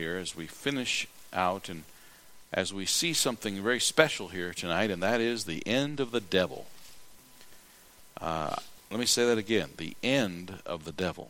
here as we finish out and as we see something very special here tonight, and that is the end of the devil. Let me say that again, the end of the devil.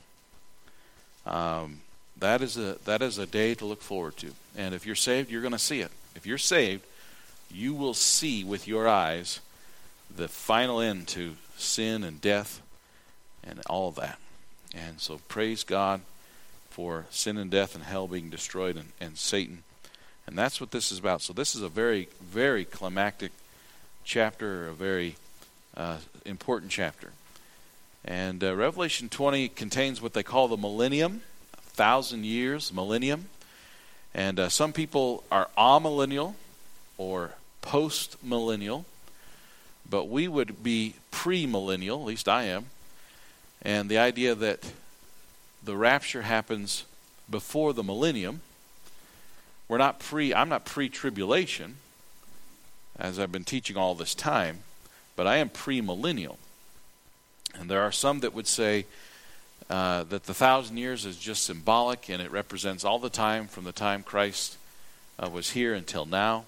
That is a day to look forward to. And if you're saved, you're going to see it. If you're saved, you will see with your eyes the final end to sin and death and all of that. And so praise God for sin and death and hell being destroyed and Satan. And that's what this is about. So this is a very, very climactic chapter, a very important chapter. And Revelation 20 contains what they call the millennium, 1,000 years, millennium. And some people are amillennial or post-millennial, but we would be premillennial, at least I am. And the idea that the rapture happens before the millennium. I'm not pre-tribulation, as I've been teaching all this time, but I am premillennial. And there are some that would say that the 1,000 years is just symbolic, and it represents all the time from the time Christ was here until now.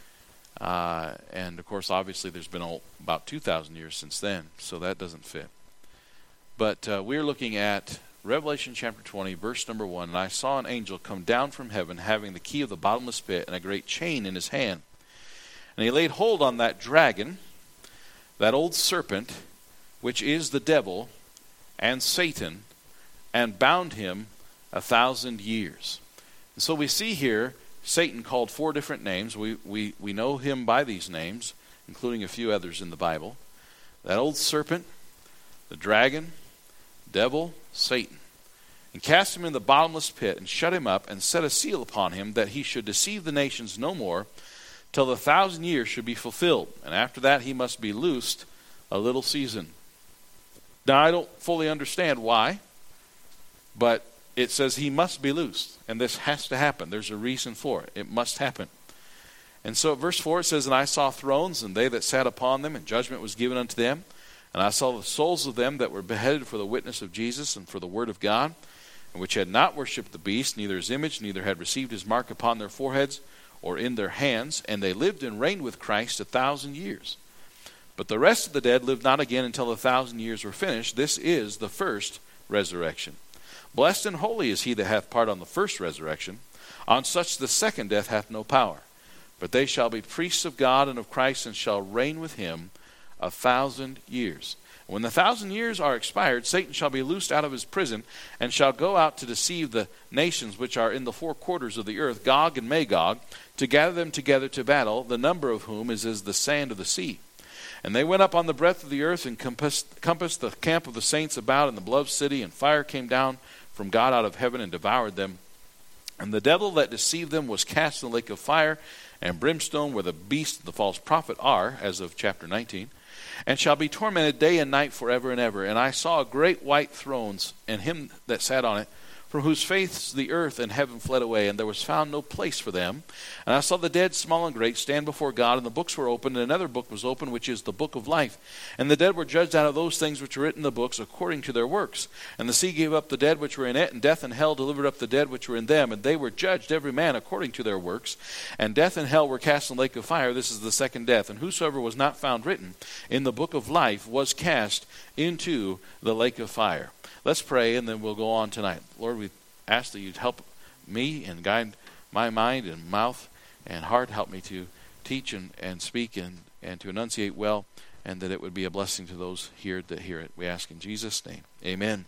And of course, obviously, there's been about 2,000 years since then, so that doesn't fit. But we're looking at Revelation chapter 20, verse number 1. And I saw an angel come down from heaven, having the key of the bottomless pit and a great chain in his hand. And he laid hold on that dragon, that old serpent, which is the devil and Satan, and bound him 1,000 years. And so we see here Satan called 4 different names. We know him by these names, including a few others in the Bible. That old serpent, the dragon, devil, Satan, and cast him in the bottomless pit, and shut him up, and set a seal upon him, that he should deceive the nations no more, till the 1,000 years should be fulfilled. And after that he must be loosed a little season. Now I don't fully understand why, but it says he must be loosed, and this has to happen. There's a reason for it. It must happen. And so at verse 4 it says, And I saw thrones, and they that sat upon them, and judgment was given unto them. And I saw the souls of them that were beheaded for the witness of Jesus and for the word of God, and which had not worshipped the beast, neither his image, neither had received his mark upon their foreheads or in their hands. And they lived and reigned with Christ 1,000 years. But the rest of the dead lived not again until the 1,000 years were finished. This is the first resurrection. Blessed and holy is he that hath part on the first resurrection. On such the second death hath no power. But they shall be priests of God and of Christ, and shall reign with him 1,000 years. When the 1,000 years are expired, Satan shall be loosed out of his prison, and shall go out to deceive the nations which are in the 4 quarters of the earth, Gog and Magog, to gather them together to battle, the number of whom is as the sand of the sea. And they went up on the breadth of the earth, and compassed the camp of the saints about in the beloved city, and fire came down from God out of heaven and devoured them. And the devil that deceived them was cast in the lake of fire and brimstone, where the beast and the false prophet are, as of chapter 19, and shall be tormented day and night forever and ever. And I saw a great white throne, and him that sat on it, from whose face the earth and heaven fled away, and there was found no place for them. And I saw the dead, small and great, stand before God, and the books were opened, and another book was opened, which is the book of life. And the dead were judged out of those things which were written in the books, according to their works. And the sea gave up the dead which were in it, and death and hell delivered up the dead which were in them. And they were judged every man according to their works. And death and hell were cast in the lake of fire. This is the second death. And whosoever was not found written in the book of life was cast into the lake of fire. Let's pray, and then we'll go on tonight. Lord, we ask that you'd help me and guide my mind and mouth and heart. Help me to teach and speak and to enunciate well, and that it would be a blessing to those here that hear it. We ask in Jesus' name. Amen.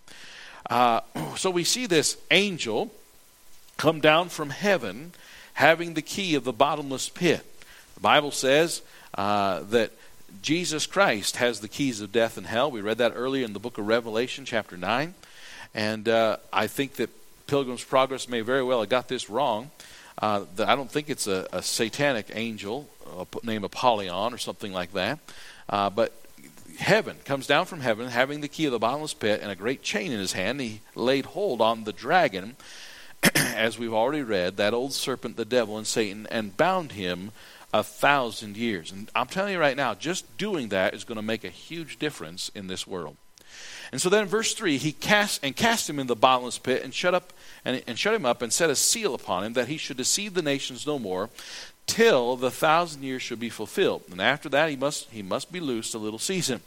So we see this angel come down from heaven having the key of the bottomless pit. The Bible says that Jesus Christ has the keys of death and hell. We read that earlier in the book of Revelation, chapter 9. And I think that Pilgrim's Progress may very well have got this wrong. I don't think it's a satanic angel named Apollyon or something like that. But heaven comes down from heaven having the key of the bottomless pit and a great chain in his hand. He laid hold on the dragon, as we've already read, that old serpent, the devil, and Satan, and bound him 1,000 years. And I'm telling you right now, just doing that is going to make a huge difference in this world. And so then in verse 3, he cast him in the bottomless pit, and shut and shut him up, and set a seal upon him, that he should deceive the nations no more, till the 1,000 years should be fulfilled. And after that he must be loosed a little season.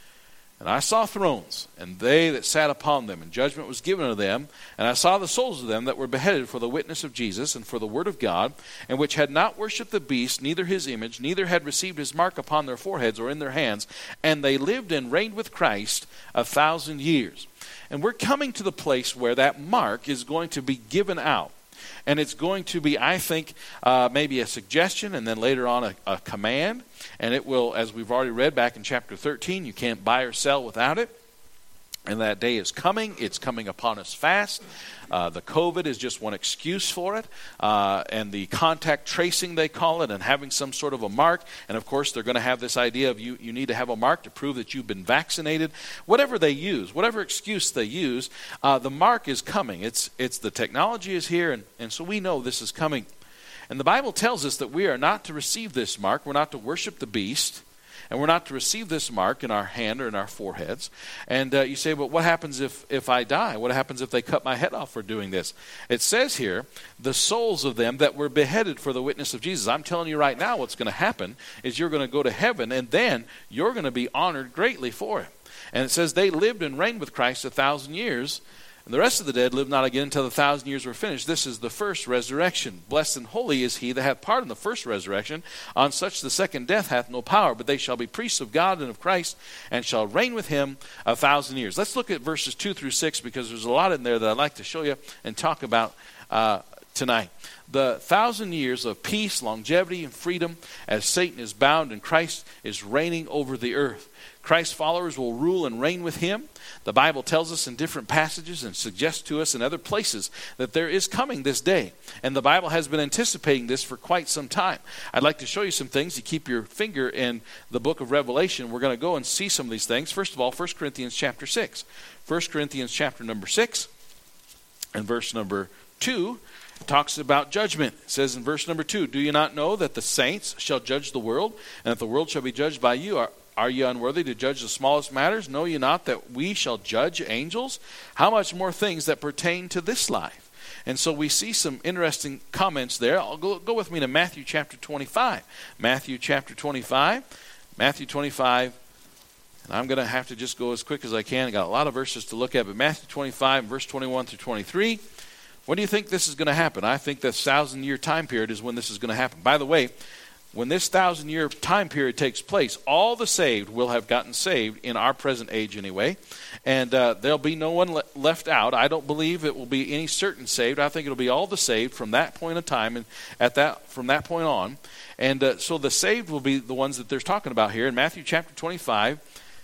And I saw thrones, and they that sat upon them, and judgment was given to them. And I saw the souls of them that were beheaded for the witness of Jesus, and for the word of God, and which had not worshipped the beast, neither his image, neither had received his mark upon their foreheads or in their hands. And they lived and reigned with Christ 1,000 years. And we're coming to the place where that mark is going to be given out. And it's going to be, I think, maybe a suggestion, and then later on a command. And it will, as we've already read back in chapter 13, you can't buy or sell without it. And that day is coming. It's coming upon us fast. The COVID is just one excuse for it. And the contact tracing, they call it, and having some sort of a mark. And of course, they're going to have this idea of you need to have a mark to prove that you've been vaccinated. Whatever they use, whatever excuse they use, the mark is coming. It's the technology is here, and so we know this is coming. And the Bible tells us that we are not to receive this mark. We're not to worship the beast. And we're not to receive this mark in our hand or in our foreheads. And you say, but what happens if I die? What happens if they cut my head off for doing this? It says here, the souls of them that were beheaded for the witness of Jesus. I'm telling you right now what's going to happen is you're going to go to heaven, and then you're going to be honored greatly for it. And it says they lived and reigned with Christ 1,000 years. And the rest of the dead lived not again until the 1,000 years were finished. This is the first resurrection. Blessed and holy is he that hath part in the first resurrection. On such the second death hath no power, but they shall be priests of God and of Christ, and shall reign with him 1,000 years. Let's look at verses 2 through 6, because there's a lot in there that I'd like to show you and talk about tonight. The 1,000 years of peace, longevity, and freedom as Satan is bound and Christ is reigning over the earth. Christ's followers will rule and reign with him. The Bible tells us in different passages and suggests to us in other places that there is coming this day. And the Bible has been anticipating this for quite some time. I'd like to show you some things. You keep your finger in the book of Revelation. We're going to go and see some of these things. First of all, 1 Corinthians chapter 6. 1 Corinthians chapter number 6 and verse number 2 talks about judgment. It says in verse number 2, do you not know that the saints shall judge the world, and that the world shall be judged by you? Are ye unworthy to judge the smallest matters? Know ye not that we shall judge angels? How much more things that pertain to this life? And so we see some interesting comments there. I'll go with me to Matthew chapter 25. Matthew chapter 25. Matthew 25. And I'm going to have to just go as quick as I can. I got a lot of verses to look at. But Matthew 25, verse 21 through 23. When do you think this is going to happen? I think this 1,000-year time period is when this is going to happen. By the way, when this 1,000-year time period takes place, all the saved will have gotten saved in our present age anyway. And there'll be no one left out. I don't believe it will be any certain saved. I think it'll be all the saved from that point in time and from that point on. And so the saved will be the ones that they're talking about here in Matthew chapter 25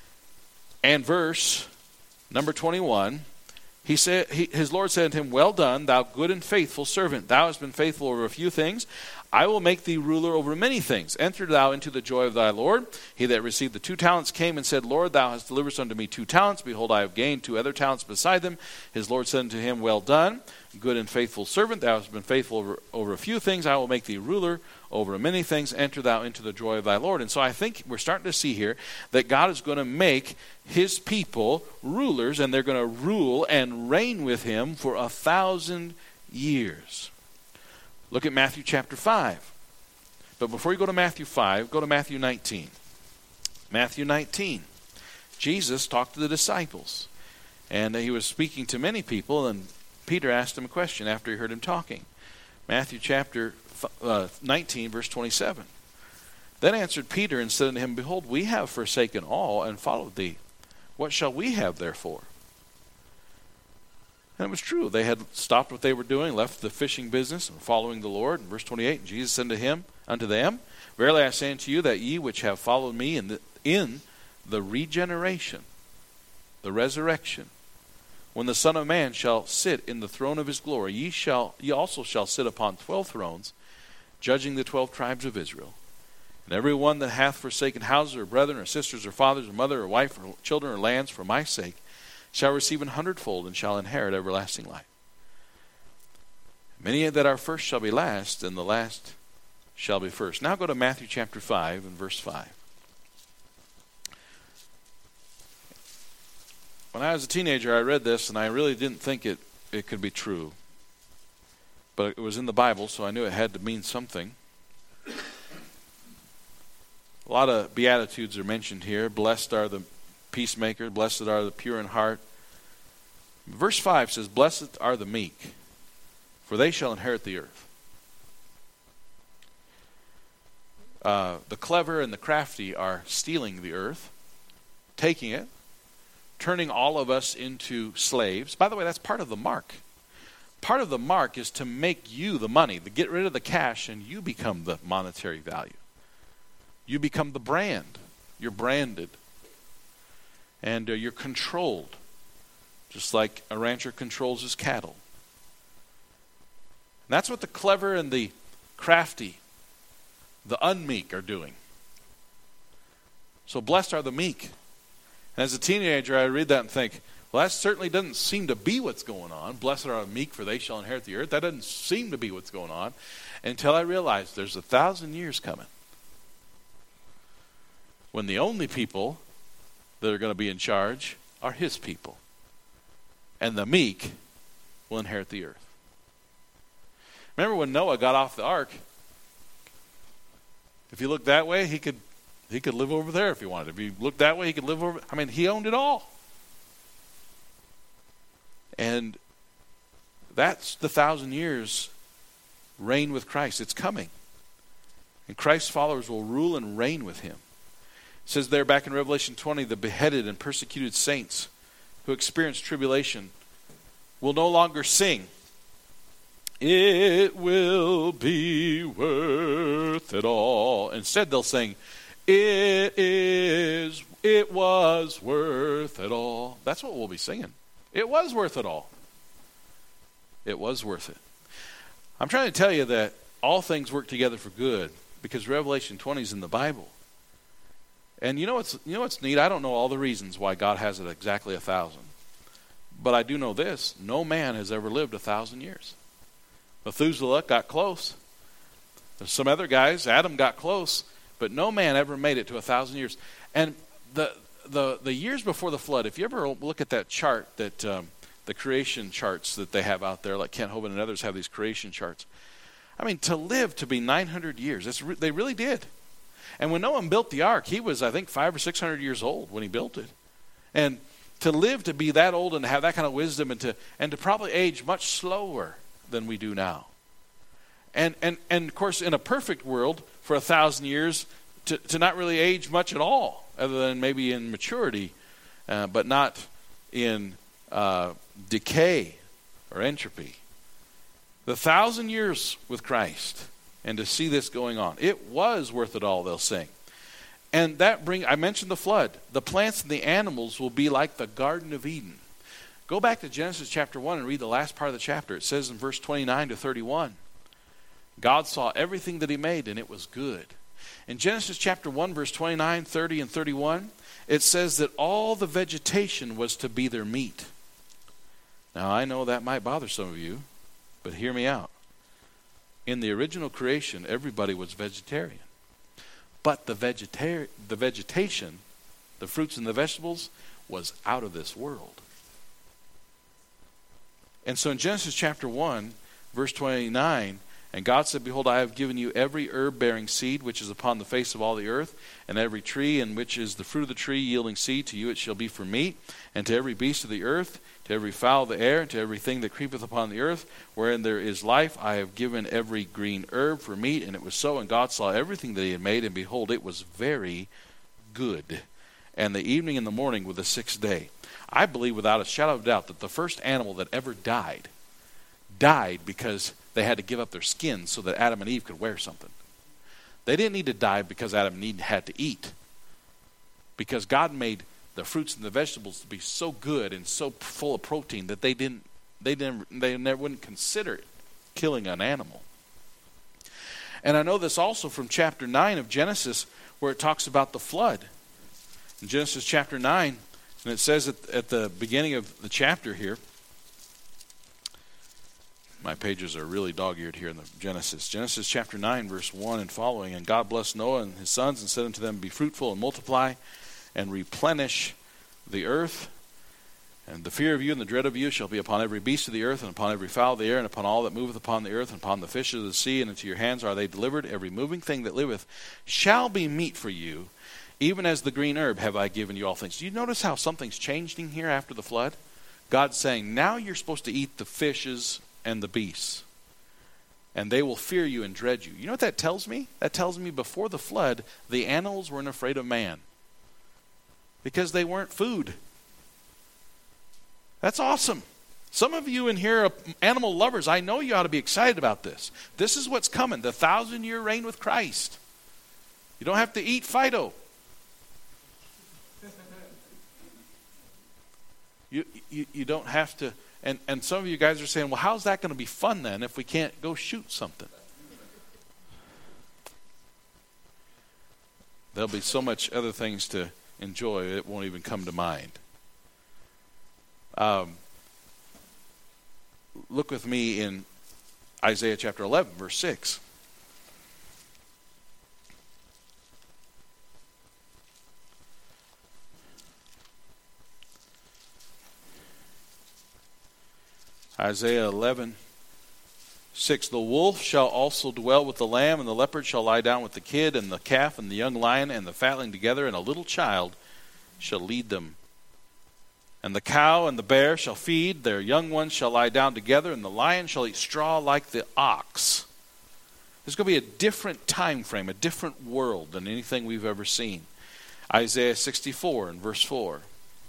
and verse number 21. He said, his Lord said to him, well done, thou good and faithful servant. Thou hast been faithful over a few things. I will make thee ruler over many things. Enter thou into the joy of thy Lord. He that received the 2 talents came and said, Lord, thou hast delivered unto me 2 talents. Behold, I have gained 2 other talents beside them. His Lord said unto him, well done, good and faithful servant. Thou hast been faithful over a few things. I will make thee ruler over many things. Enter thou into the joy of thy Lord. And so I think we're starting to see here that God is going to make his people rulers, and they're going to rule and reign with him for 1,000 years. Look at Matthew chapter 5. But before you go to Matthew 5, go to Matthew 19. Matthew 19. Jesus talked to the disciples. And he was speaking to many people, and Peter asked him a question after he heard him talking. Matthew chapter 19, verse 27. Then answered Peter and said unto him, behold, we have forsaken all and followed thee. What shall we have therefore? And it was true. They had stopped what they were doing, left the fishing business, and following the Lord. In verse 28, Jesus said unto them, verily I say unto you that ye which have followed me in the regeneration, the resurrection, when the Son of Man shall sit in the throne of his glory, ye also shall sit upon 12 thrones, judging the 12 tribes of Israel. And every one that hath forsaken houses or brethren or sisters or fathers or mother or wife or children or lands for my sake shall receive 100-fold and shall inherit everlasting life. Many that are first shall be last, and the last shall be first. Now go to Matthew chapter 5 and verse 5. When I was a teenager, I read this, and I really didn't think it could be true. but it was in the Bible, so I knew it had to mean something. A lot of Beatitudes are mentioned here. Blessed are the peacemakers, blessed are the pure in heart. Verse 5 says, blessed are the meek, for they shall inherit the earth. The clever and the crafty are stealing the earth, taking it, turning all of us into slaves. By the way, that's part of the mark. Part of the mark is to make you the money, to get rid of the cash, and you become the monetary value. You become the brand. You're branded. And you're controlled, just like a rancher controls his cattle. And that's what the clever and the crafty, the unmeek, are doing. So blessed are the meek. And as a teenager, I read that and think, well, that certainly doesn't seem to be what's going on. Blessed are the meek, for they shall inherit the earth. That doesn't seem to be what's going on until I realized there's 1,000 years coming when the only people that are going to be in charge are his people. And the meek will inherit the earth. Remember when Noah got off the ark? If you look that way, he could live over there if he wanted. If he looked that way, he could live over. I mean, he owned it all. And that's the 1,000 years reign with Christ. It's coming. And Christ's followers will rule and reign with him. It says there back in Revelation 20, the beheaded and persecuted saints who experience tribulation will no longer sing, "It will be worth it all." Instead, they'll sing, it was worth it all. That's what we'll be singing. It was worth it all. It was worth it. I'm trying to tell you that all things work together for good because Revelation 20 is in the Bible. And you know what's neat? I don't know all the reasons why God has it exactly 1,000. But I do know this. No man has ever lived 1,000 years. Methuselah got close. There's some other guys. Adam got close. But no man ever made it to 1,000 years. And the years before the flood, if you ever look at that chart, that the creation charts that they have out there, like Kent Hovind and others have these creation charts. I mean, to live to be 900 years, they really did. And when Noah built the ark, he was, I think, 500 or 600 years old when he built it. And to live to be that old and to have that kind of wisdom and to probably age much slower than we do now. And of course, in a perfect world, for 1,000 years, to not really age much at all, other than maybe in maturity, but not in decay or entropy. The 1,000 years with Christ, and to see this going on, it was worth it all, they'll sing. And I mentioned the flood. The plants and the animals will be like the Garden of Eden. Go back to Genesis chapter 1 and read the last part of the chapter. It says in verse 29 to 31, God saw everything that he made, and it was good. In Genesis chapter 1, verse 29, 30, and 31, it says that all the vegetation was to be their meat. Now, I know that might bother some of you, but hear me out. In the original creation, everybody was vegetarian. But the vegetation, the fruits and the vegetables, was out of this world. And so in Genesis chapter 1, verse 29, and God said, "Behold, I have given you every herb bearing seed which is upon the face of all the earth, and every tree in which is the fruit of the tree yielding seed, to you it shall be for meat, and to every beast of the earth, to every fowl of the air, and to everything that creepeth upon the earth, wherein there is life, I have given every green herb for meat." And it was so, and God saw everything that he had made, and behold, it was very good. And the evening and the morning were the 6th day. I believe without a shadow of doubt that the first animal that ever died because they had to give up their skins so that Adam and Eve could wear something. They didn't need to die because Adam and Eve had to eat. Because God made the fruits and the vegetables to be so good and so full of protein that they never wouldn't consider killing an animal. And I know this also from chapter 9 of Genesis, where it talks about the flood. In Genesis chapter 9, and it says at the beginning of the chapter here, my pages are really dog-eared here in the Genesis. Genesis chapter 9, verse 1 and following. "And God blessed Noah and his sons and said unto them, Be fruitful and multiply and replenish the earth." And the fear of you and the dread of you shall be upon every beast of the earth, and upon every fowl of the air, and upon all that moveth upon the earth, and upon the fish of the sea, and into your hands are they delivered. Every moving thing that liveth shall be meat for you, even as the green herb have I given you all things. Do you notice how something's changing here after the flood? God's saying, now you're supposed to eat the fishes and the beasts, and they will fear you and dread you. You know what that tells me? That tells me before the flood, the animals weren't afraid of man because they weren't food. That's awesome. Some of you in here are animal lovers. I know you ought to be excited about this. This is what's coming, the 1,000-year reign with Christ. You don't have to eat Fido. You don't have to. And some of you guys are saying, well, how's that going to be fun then if we can't go shoot something? There'll be so much other things to enjoy, it won't even come to mind. Look with me in Isaiah chapter 11, verse 6. Isaiah 11, 6. The wolf shall also dwell with the lamb, and the leopard shall lie down with the kid, and the calf and the young lion and the fatling together, and a little child shall lead them. And the cow and the bear shall feed, their young ones shall lie down together, and the lion shall eat straw like the ox. There's going to be a different time frame, a different world than anything we've ever seen. Isaiah 64 and verse 4.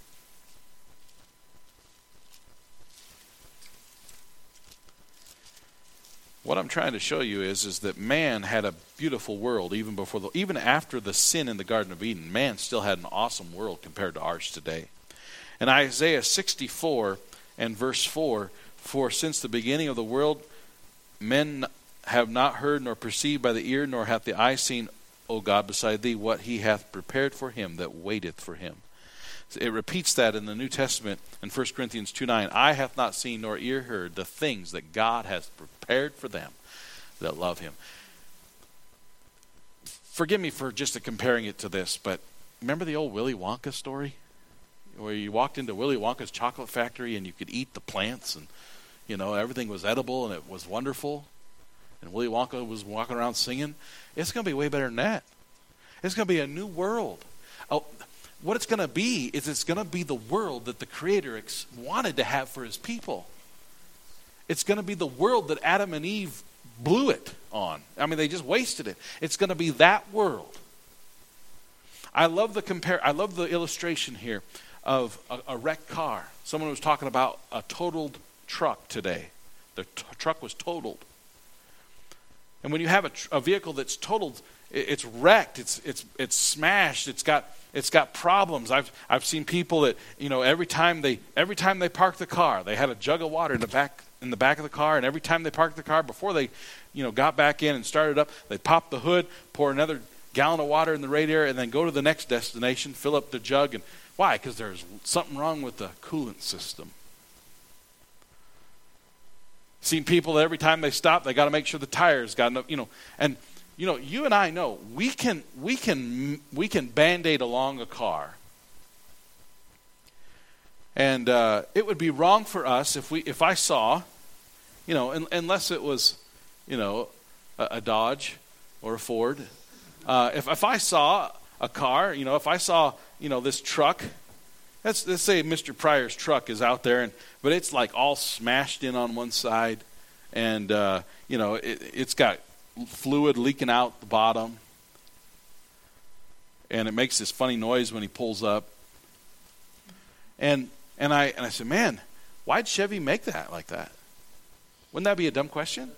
What I'm trying to show you is that man had a beautiful world even after the sin in the Garden of Eden. Man still had an awesome world compared to ours today. In Isaiah 64 and verse 4, for since the beginning of the world, men have not heard nor perceived by the ear, nor hath the eye seen, O God, beside thee, what he hath prepared for him that waiteth for him. It repeats that in the New Testament in 1 Corinthians 2:9. Eye hath not seen nor ear heard the things that God hath prepared for them that love him. Forgive me for just comparing it to this, but remember the old Willy Wonka story? Where you walked into Willy Wonka's chocolate factory and you could eat the plants and, everything was edible and it was wonderful. And Willy Wonka was walking around singing. It's going to be way better than that. It's going to be a new world. Oh, what it's going to be is it's going to be the world that the Creator wanted to have for his people. It's going to be the world that Adam and Eve blew it on. I mean, they just wasted it. It's going to be that world. I love the illustration here of a wrecked car. Someone was talking about a totaled truck today. The truck was totaled. And when you have a vehicle that's totaled, it's wrecked, it's smashed, it's got problems. I've seen people that, every time they park the car, they had a jug of water in the back of the car, and every time they parked the car, before they got back in and started up, they pop the hood, pour another gallon of water in the radiator, and then go to the next destination, fill up the jug. And why? Because there's something wrong with the coolant system. Seen people that every time they stop, they got to make sure the tires got enough, and you and I know we can Band-Aid along a car. And it would be wrong for us if I saw, unless it was, a Dodge or a Ford. If I saw a car, if I saw, this truck, let's say Mr. Pryor's truck is out there, but it's like all smashed in on one side, and it's got fluid leaking out the bottom, and it makes this funny noise when he pulls up. And I said, man, why'd Chevy make that like that? Wouldn't that be a dumb question?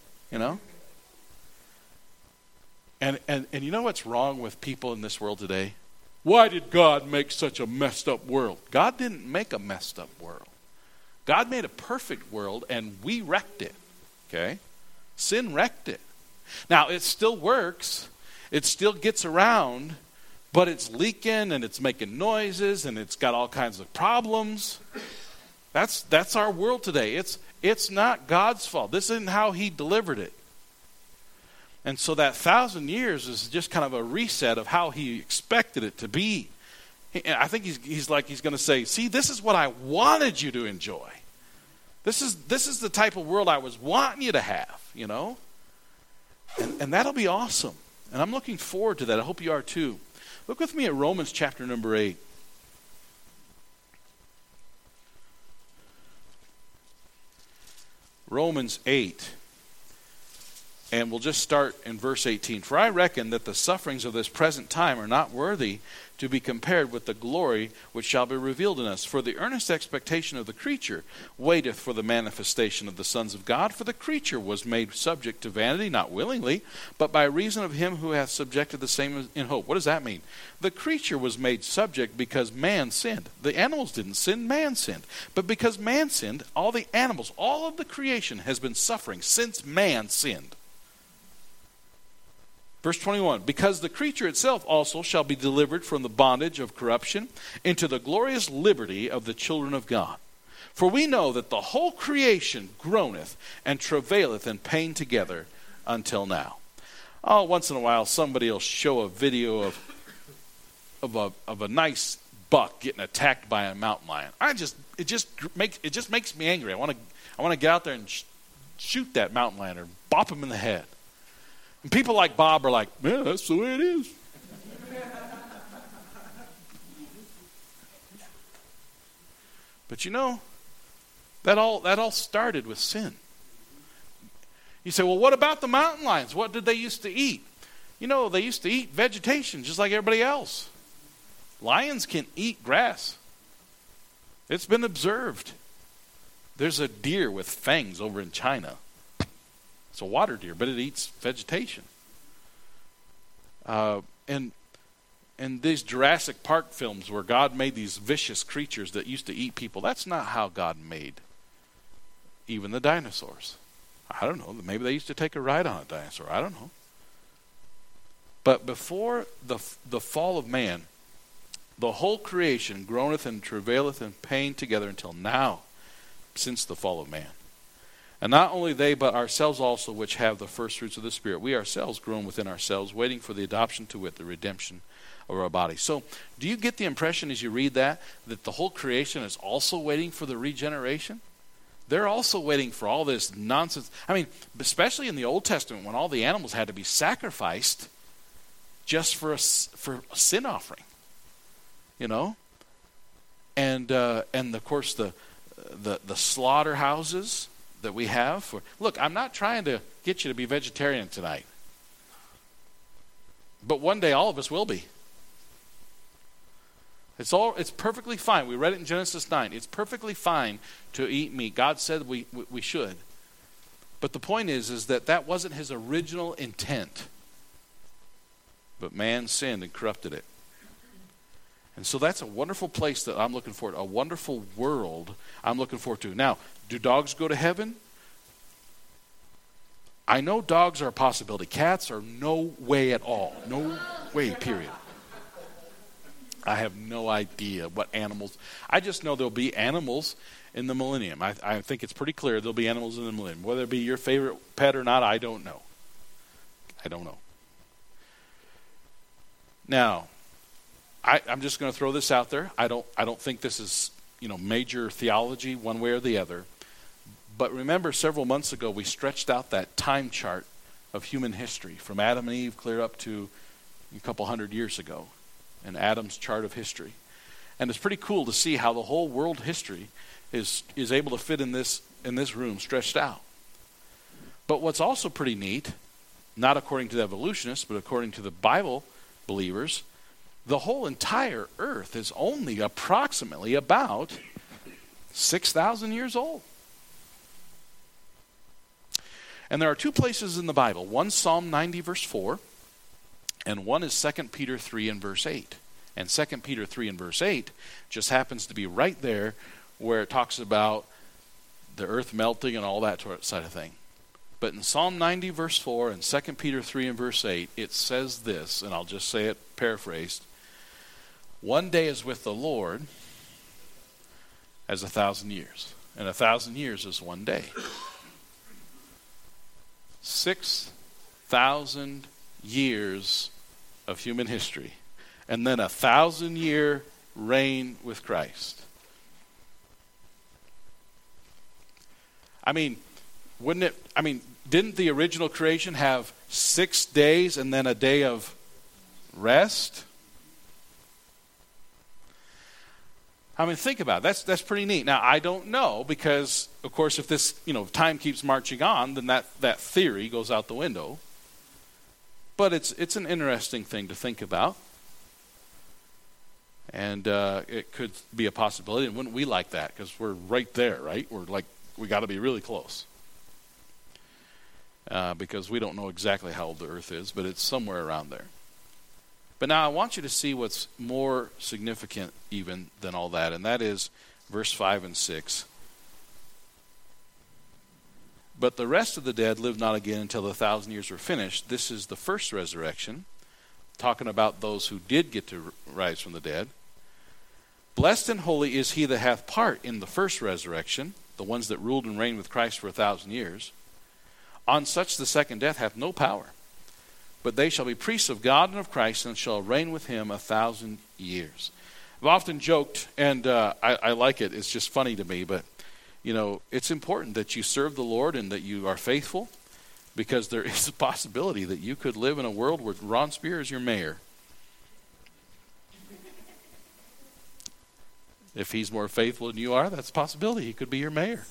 And you know what's wrong with people in this world today? Why did God make such a messed up world? God didn't make a messed up world. God made a perfect world, and we wrecked it. Okay? Sin wrecked it. Now, it still works. It still gets around, but it's leaking, and it's making noises, and it's got all kinds of problems. That's our world today. It's not God's fault. This isn't how he delivered it. And so that 1,000 years is just kind of a reset of how he expected it to be. I think he's going to say, see, this is what I wanted you to enjoy. This is the type of world I was wanting you to have, you know. And that'll be awesome. And I'm looking forward to that. I hope you are too. Look with me at Romans chapter number 8. Romans 8. And we'll just start in verse 18. For I reckon that the sufferings of this present time are not worthy to be compared with the glory which shall be revealed in us. For the earnest expectation of the creature waiteth for the manifestation of the sons of God. For the creature was made subject to vanity, not willingly, but by reason of him who hath subjected the same in hope. What does that mean? The creature was made subject because man sinned. The animals didn't sin, man sinned. But because man sinned, all the animals, all of the creation has been suffering since man sinned. Verse 21, because the creature itself also shall be delivered from the bondage of corruption into the glorious liberty of the children of God. For we know that the whole creation groaneth and travaileth in pain together until now. Oh, once in a while somebody will show a video of a nice buck getting attacked by a mountain lion. It just makes me angry. I want to get out there and shoot that mountain lion or bop him in the head. And people like Bob are like, yeah, that's the way it is. But you know, that all started with sin. You say, well, what about the mountain lions? What did they used to eat? You know, they used to eat vegetation just like everybody else. Lions can eat grass. It's been observed. There's a deer with fangs over in China. It's a water deer, but it eats vegetation. And these Jurassic Park films where God made these vicious creatures that used to eat people, that's not how God made even the dinosaurs. I don't know. Maybe they used to take a ride on a dinosaur. I don't know. But before the fall of man, the whole creation groaneth and travaileth in pain together until now, since the fall of man. And not only they, but ourselves also, which have the first fruits of the Spirit, we ourselves groan within ourselves, waiting for the adoption to wit, the redemption of our body. So, do you get the impression as you read that the whole creation is also waiting for the regeneration? They're also waiting for all this nonsense. I mean, especially in the Old Testament, when all the animals had to be sacrificed just for a sin offering, you know, and of course the slaughterhouses that we have. Look, I'm not trying to get you to be vegetarian tonight. But one day all of us will be. It's perfectly fine. We read it in Genesis 9. It's perfectly fine to eat meat. God said we should. But the point is that wasn't his original intent. But man sinned and corrupted it. And so that's a wonderful place that I'm looking forward to, a wonderful world I'm looking forward to. Now, do dogs go to heaven? I know dogs are a possibility. Cats are no way at all. No way, period. I have no idea what animals. I just know there'll be animals in the millennium. I think it's pretty clear there'll be animals in the millennium. Whether it be your favorite pet or not, I don't know. Now, I'm just going to throw this out there. I don't think this is, major theology one way or the other. But remember, several months ago, we stretched out that time chart of human history from Adam and Eve clear up to a couple hundred years ago, and Adam's chart of history. And it's pretty cool to see how the whole world history is able to fit in this room stretched out. But what's also pretty neat, not according to the evolutionists, but according to the Bible believers, the whole entire earth is only approximately about 6,000 years old. And there are two places in the Bible. One, Psalm 90, verse 4, and one is 2 Peter 3 and verse 8. And 2 Peter 3 and verse 8 just happens to be right there where it talks about the earth melting and all that side of thing. But in Psalm 90, verse 4, and 2 Peter 3 and verse 8, it says this, and I'll just say it paraphrased. One day is with the Lord as 1,000 years, and 1,000 years is one day. 6,000 years of human history, and then 1,000-year reign with Christ. I mean, didn't the original creation have 6 days and then a day of rest? I mean, think about it. That's pretty neat. Now, I don't know because, of course, if this, time keeps marching on, then that theory goes out the window. But it's an interesting thing to think about. And it could be a possibility. And wouldn't we like that? Because we're right there, right? We got to be really close. Because we don't know exactly how old the earth is, but it's somewhere around there. But now I want you to see what's more significant even than all that, and that is verse 5 and 6. But the rest of the dead live not again until the 1,000 years were finished. This is the first resurrection, talking about those who did get to rise from the dead. Blessed and holy is he that hath part in the first resurrection, the ones that ruled and reigned with Christ for 1,000 years. On such the second death hath no power. But they shall be priests of God and of Christ, and shall reign with him 1,000 years. I've often joked, and I like it. It's just funny to me, but it's important that you serve the Lord and that you are faithful, because there is a possibility that you could live in a world where Ron Spear is your mayor. If he's more faithful than you are, that's a possibility. He could be your mayor.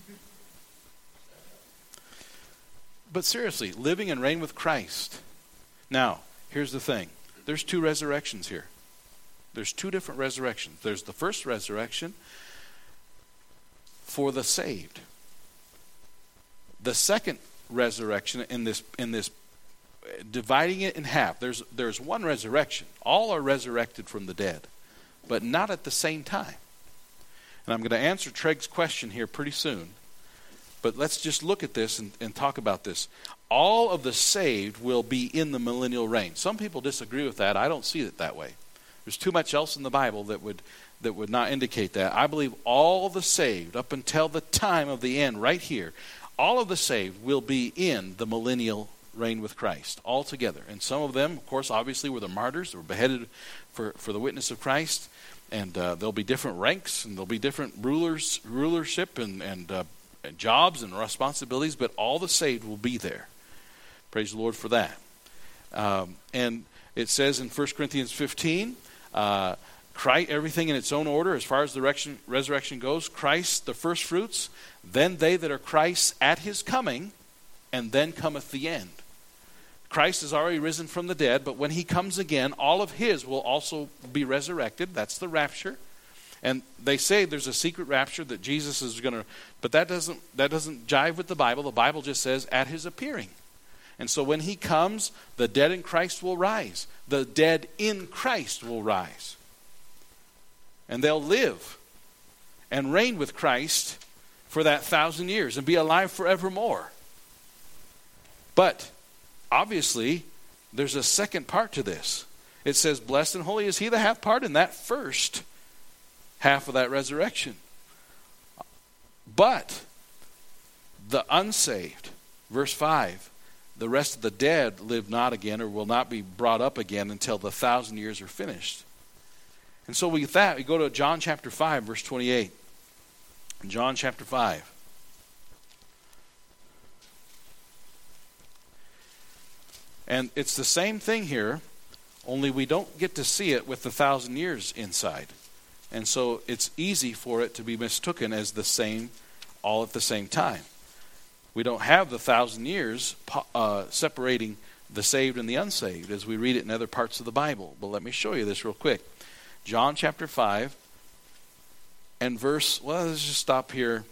But seriously, living and reign with Christ. Now, here's the thing. There's 2 resurrections here. There's 2 different resurrections. There's the first resurrection for the saved. The second resurrection in this dividing it in half. There's one resurrection. All are resurrected from the dead, but not at the same time. And I'm going to answer Treg's question here pretty soon. But let's just look at this and talk about this. All of the saved will be in the millennial reign. Some people disagree with that. I don't see it that way. There's too much else in the Bible that would not indicate that. I believe all the saved, up until the time of the end, right here, all of the saved will be in the millennial reign with Christ, all together. And some of them, of course, obviously were the martyrs. They were beheaded for the witness of Christ. And there'll be different ranks, and there'll be different rulership and jobs and responsibilities, but all the saved will be there. Praise the Lord for that. And it says in 1 Corinthians 15, Christ, everything in its own order as far as the resurrection goes. Christ, the first fruits, then they that are Christ's at his coming, and then cometh the end. Christ is already risen from the dead, but when he comes again, all of his will also be resurrected. That's the rapture. And they say there's a secret rapture that Jesus is going to, but that doesn't jive with the Bible. The Bible just says at his appearing. And so when he comes, the dead in Christ will rise. The dead in Christ will rise. And they'll live and reign with Christ for that 1,000 years and be alive forevermore. But obviously, there's a second part to this. It says, blessed and holy is he that hath part in that first half of that resurrection. But the unsaved, verse 5, the rest of the dead live not again, or will not be brought up again until the 1,000 years are finished. And so with that, we go to John chapter 5, verse 28. John chapter 5. And it's the same thing here, only we don't get to see it with the 1,000 years inside. And so it's easy for it to be mistaken as the same, all at the same time. We don't have the 1,000 years separating the saved and the unsaved as we read it in other parts of the Bible. But let me show you this real quick. John chapter 5 and let's just stop here.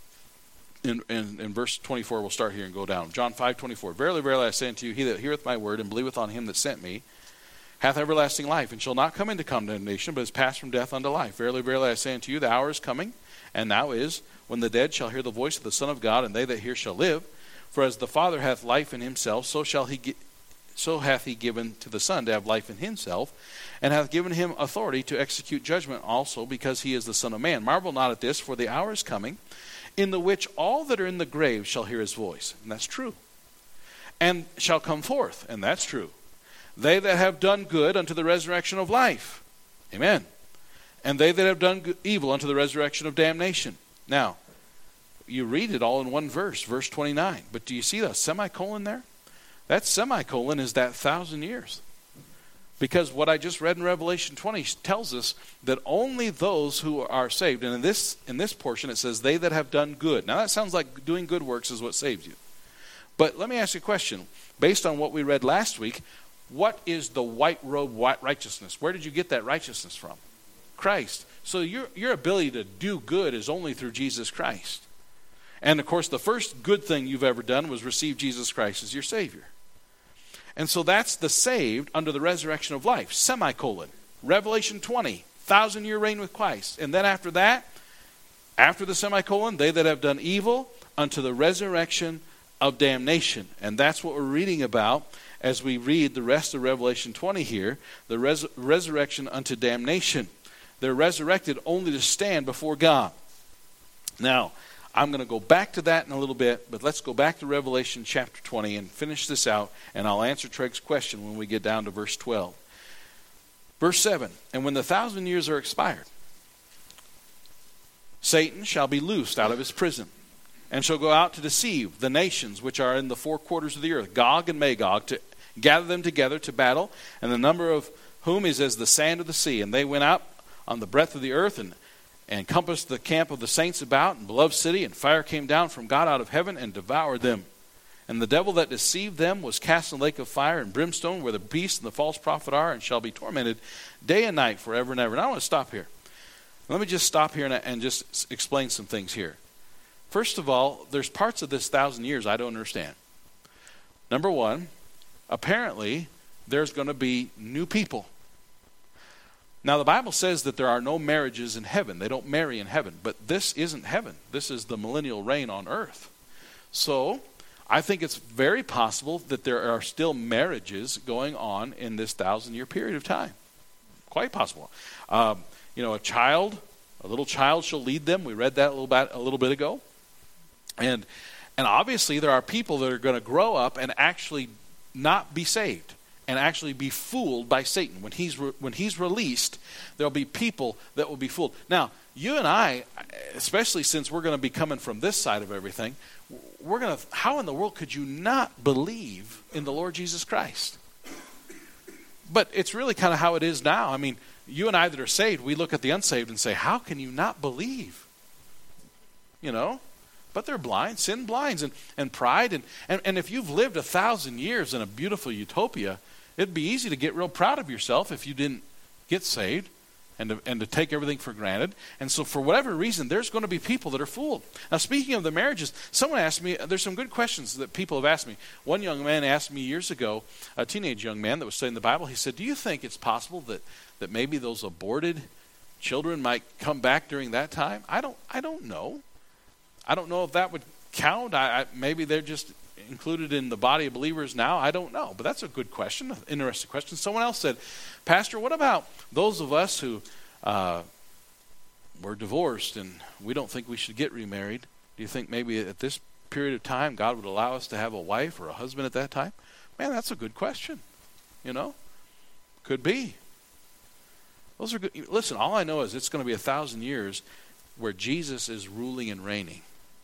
In verse 24, we'll start here and go down. John 5:24. Verily, verily, I say unto you, he that heareth my word and believeth on him that sent me hath everlasting life, and shall not come into condemnation, but is passed from death unto life. Verily, verily, I say unto you, the hour is coming, and now is, when the dead shall hear the voice of the Son of God, and they that hear shall live. For as the Father hath life in himself, so hath he given to the Son to have life in himself, and hath given him authority to execute judgment also, because he is the Son of Man. Marvel not at this, for the hour is coming, in the which all that are in the grave shall hear his voice. And that's true. And shall come forth. And that's true. They that have done good unto the resurrection of life. Amen. and they that have done evil unto the resurrection of damnation. Now, you read it all in one verse, verse 29. But do you see the semicolon there? That semicolon is that 1,000 years. Because what I just read in Revelation 20 tells us that only those who are saved, and in this portion it says, they that have done good. Now that sounds like doing good works is what saves you. But let me ask you a question. Based on what we read last week, what is the white robe righteousness? Where did you get that righteousness from? Christ. So your ability to do good is only through Jesus Christ. And of course, the first good thing you've ever done was receive Jesus Christ as your Savior. And so that's the saved under the resurrection of life. Semicolon. Revelation 20, 1,000-year reign with Christ. And then after that, after the semicolon, they that have done evil unto the resurrection of damnation. And that's what we're reading about as we read the rest of Revelation 20 here. The resurrection unto damnation. They're resurrected only to stand before God. Now, I'm going to go back to that in a little bit, but let's go back to Revelation chapter 20 and finish this out, and I'll answer Treg's question when we get down to verse 12. Verse 7, and when the 1,000 years are expired, Satan shall be loosed out of his prison, and shall go out to deceive the nations which are in the four quarters of the earth, Gog and Magog, to gather them together to battle, and the number of whom is as the sand of the sea. And they went out on the breadth of the earth, and compassed the camp of the saints about, and beloved city, and fire came down from God out of heaven and devoured them. And the devil that deceived them was cast in the lake of fire and brimstone, where the beast and the false prophet are, and shall be tormented day and night forever and ever. And I want to stop here. Let me just stop here and just explain some things here. First of all, there's parts of this 1,000 years I don't understand. Number one, apparently there's going to be new people. Now, the Bible says that there are no marriages in heaven. They don't marry in heaven. But this isn't heaven. This is the millennial reign on earth. So, I think it's very possible that there are still marriages going on in this 1,000-year period of time. Quite possible. A little child shall lead them. We read that a little bit ago. And obviously, there are people that are going to grow up and actually not be saved, and actually be fooled by Satan. When he's released, there'll be people that will be fooled. Now, you and I, especially since we're going to be coming from this side of everything, how in the world could you not believe in the Lord Jesus Christ? But it's really kind of how it is now. I mean, you and I that are saved, we look at the unsaved and say, how can you not believe? But they're blind. Sin blinds, and pride. And if you've lived 1,000 years in a beautiful utopia, it'd be easy to get real proud of yourself if you didn't get saved and to take everything for granted. And so for whatever reason, there's going to be people that are fooled. Now, speaking of the marriages, someone asked me, there's some good questions that people have asked me. One young man asked me years ago, a teenage young man that was studying the Bible, he said, do you think it's possible that maybe those aborted children might come back during that time? I don't know. I don't know if that would count. Maybe they're just included in the body of believers now. I don't know. But that's a good question, an interesting question. Someone else said, Pastor, what about those of us who were divorced and we don't think we should get remarried? Do you think maybe at this period of time God would allow us to have a wife or a husband at that time? Man, that's a good question. Could be. Those are good. Listen, all I know is it's going to be 1,000 years where Jesus is ruling and reigning.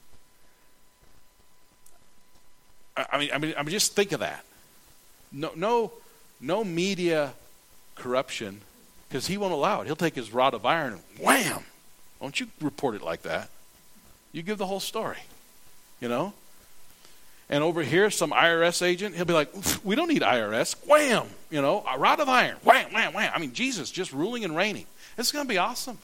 I mean, just think of that. No media corruption, because he won't allow it. He'll take his rod of iron and wham! Don't you report it like that. You give the whole story, And over here, some IRS agent, he'll be like, we don't need IRS. Wham! A rod of iron. Wham, wham, wham. I mean, Jesus just ruling and reigning. It's going to be awesome.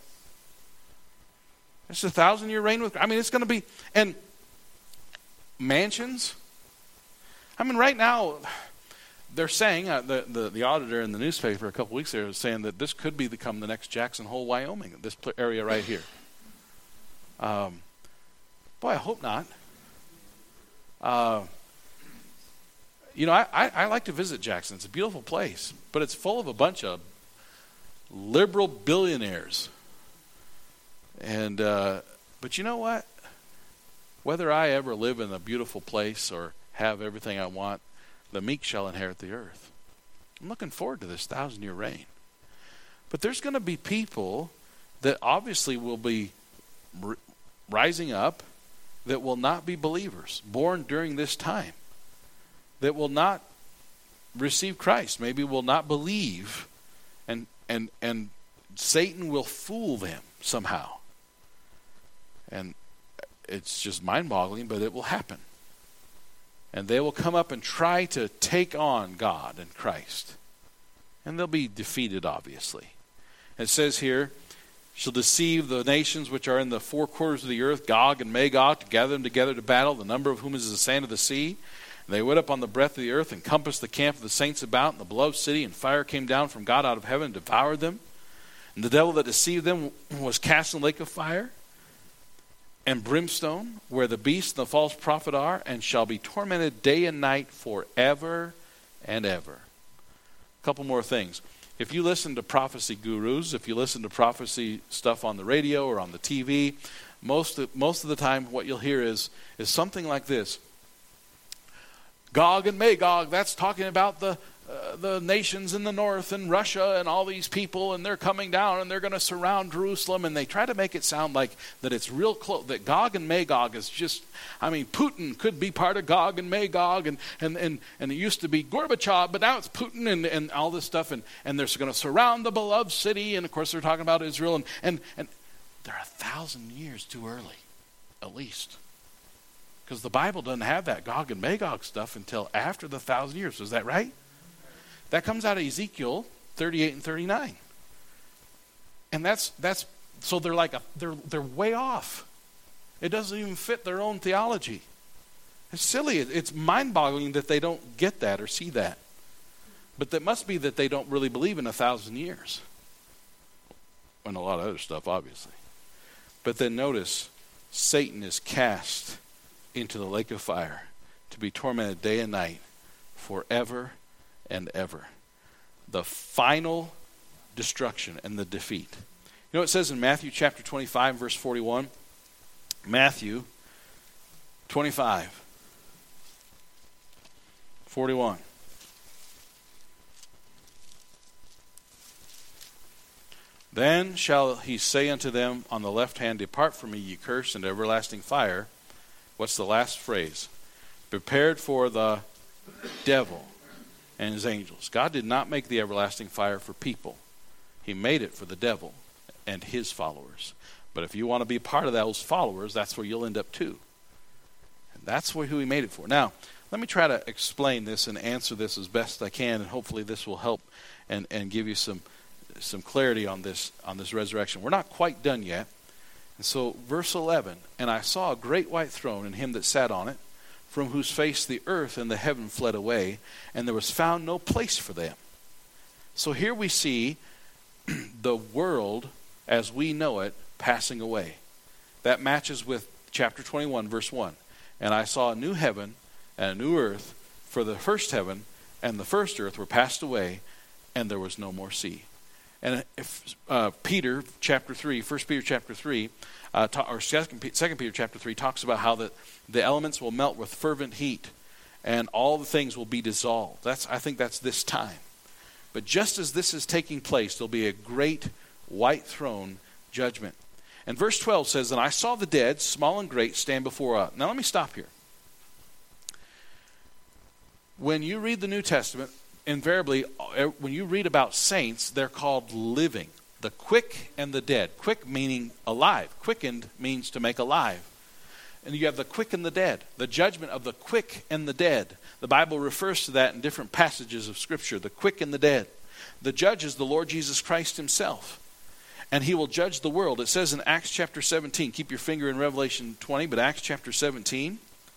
It's 1,000-year reign with. It's going to be, and mansions. Right now, they're saying the auditor in the newspaper a couple weeks ago was saying that this could become the next Jackson Hole, Wyoming, this area right here. Boy, I hope not. I like to visit Jackson. It's a beautiful place, but it's full of a bunch of liberal billionaires. And but you know what? Whether I ever live in a beautiful place or have everything I want, the meek shall inherit the earth. I'm looking forward to this 1,000-year reign. But there's going to be people that obviously will be rising up that will not be believers, born during this time, that will not receive Christ, maybe will not believe, and Satan will fool them somehow. And it's just mind-boggling, but it will happen. And they will come up and try to take on God and Christ. And they'll be defeated, obviously. It says here, shall deceive the nations which are in the four quarters of the earth, Gog and Magog, to gather them together to battle, the number of whom is as the sand of the sea. And they went up on the breadth of the earth and compassed the camp of the saints about in the beloved city, and fire came down from God out of heaven and devoured them. And the devil that deceived them was cast in the lake of fire and brimstone, where the beast and the false prophet are, and shall be tormented day and night forever and ever. A couple more things. If you listen to prophecy gurus, if you listen to prophecy stuff on the radio or on the TV, most of the time what you'll hear is something like this. Gog and Magog, that's talking about the nations in the north and Russia and all these people, and they're coming down and they're going to surround Jerusalem, and they try to make it sound like that it's real close, that Gog and Magog is just, Putin could be part of Gog and Magog, and it used to be Gorbachev, but now it's Putin and all this stuff, and they're going to surround the beloved city, and of course they're talking about Israel, and they're 1,000 years too early, at least. Because the Bible doesn't have that Gog and Magog stuff until after the 1,000 years. Is that right? That comes out of Ezekiel 38 and 39. And that's so they're way off. It doesn't even fit their own theology. It's silly. It's mind-boggling that they don't get that or see that. But that must be that they don't really believe in 1,000 years. And a lot of other stuff, obviously. But then notice, Satan is cast into the lake of fire to be tormented day and night forever and ever. The final destruction and the defeat. You know what it says in Matthew chapter 25, verse 41? Matthew 25, 41. Then shall he say unto them on the left hand, depart from me, ye cursed, into everlasting fire. What's the last phrase? Prepared for the devil and his angels. God did not make the everlasting fire for people. He made it for the devil and his followers. But if you want to be part of those followers, that's where you'll end up too. And that's who he made it for. Now, let me try to explain this and answer this as best I can, and hopefully this will help and give you some clarity on this resurrection. We're not quite done yet. And so, verse 11, and I saw a great white throne, and him that sat on it, from whose face the earth and the heaven fled away, and there was found no place for them. So here we see the world as we know it passing away. That matches with chapter 21, verse 1. And I saw a new heaven and a new earth, for the first heaven and the first earth were passed away, and there was no more sea. And if Peter chapter 3, 1 Peter chapter 3, or 2 Peter chapter 3 talks about how the elements will melt with fervent heat and all the things will be dissolved. I think that's this time. But just as this is taking place, there'll be a great white throne judgment. And verse 12 says, and I saw the dead, small and great, stand before us. Now let me stop here. When you read the New Testament, invariably, when you read about saints, they're called living. The quick and the dead. Quick meaning alive. Quickened means to make alive. And you have the quick and the dead. The judgment of the quick and the dead. The Bible refers to that in different passages of Scripture. The quick and the dead. The judge is the Lord Jesus Christ himself. And he will judge the world. It says in Acts chapter 17. Keep your finger in Revelation 20, but Acts chapter 17.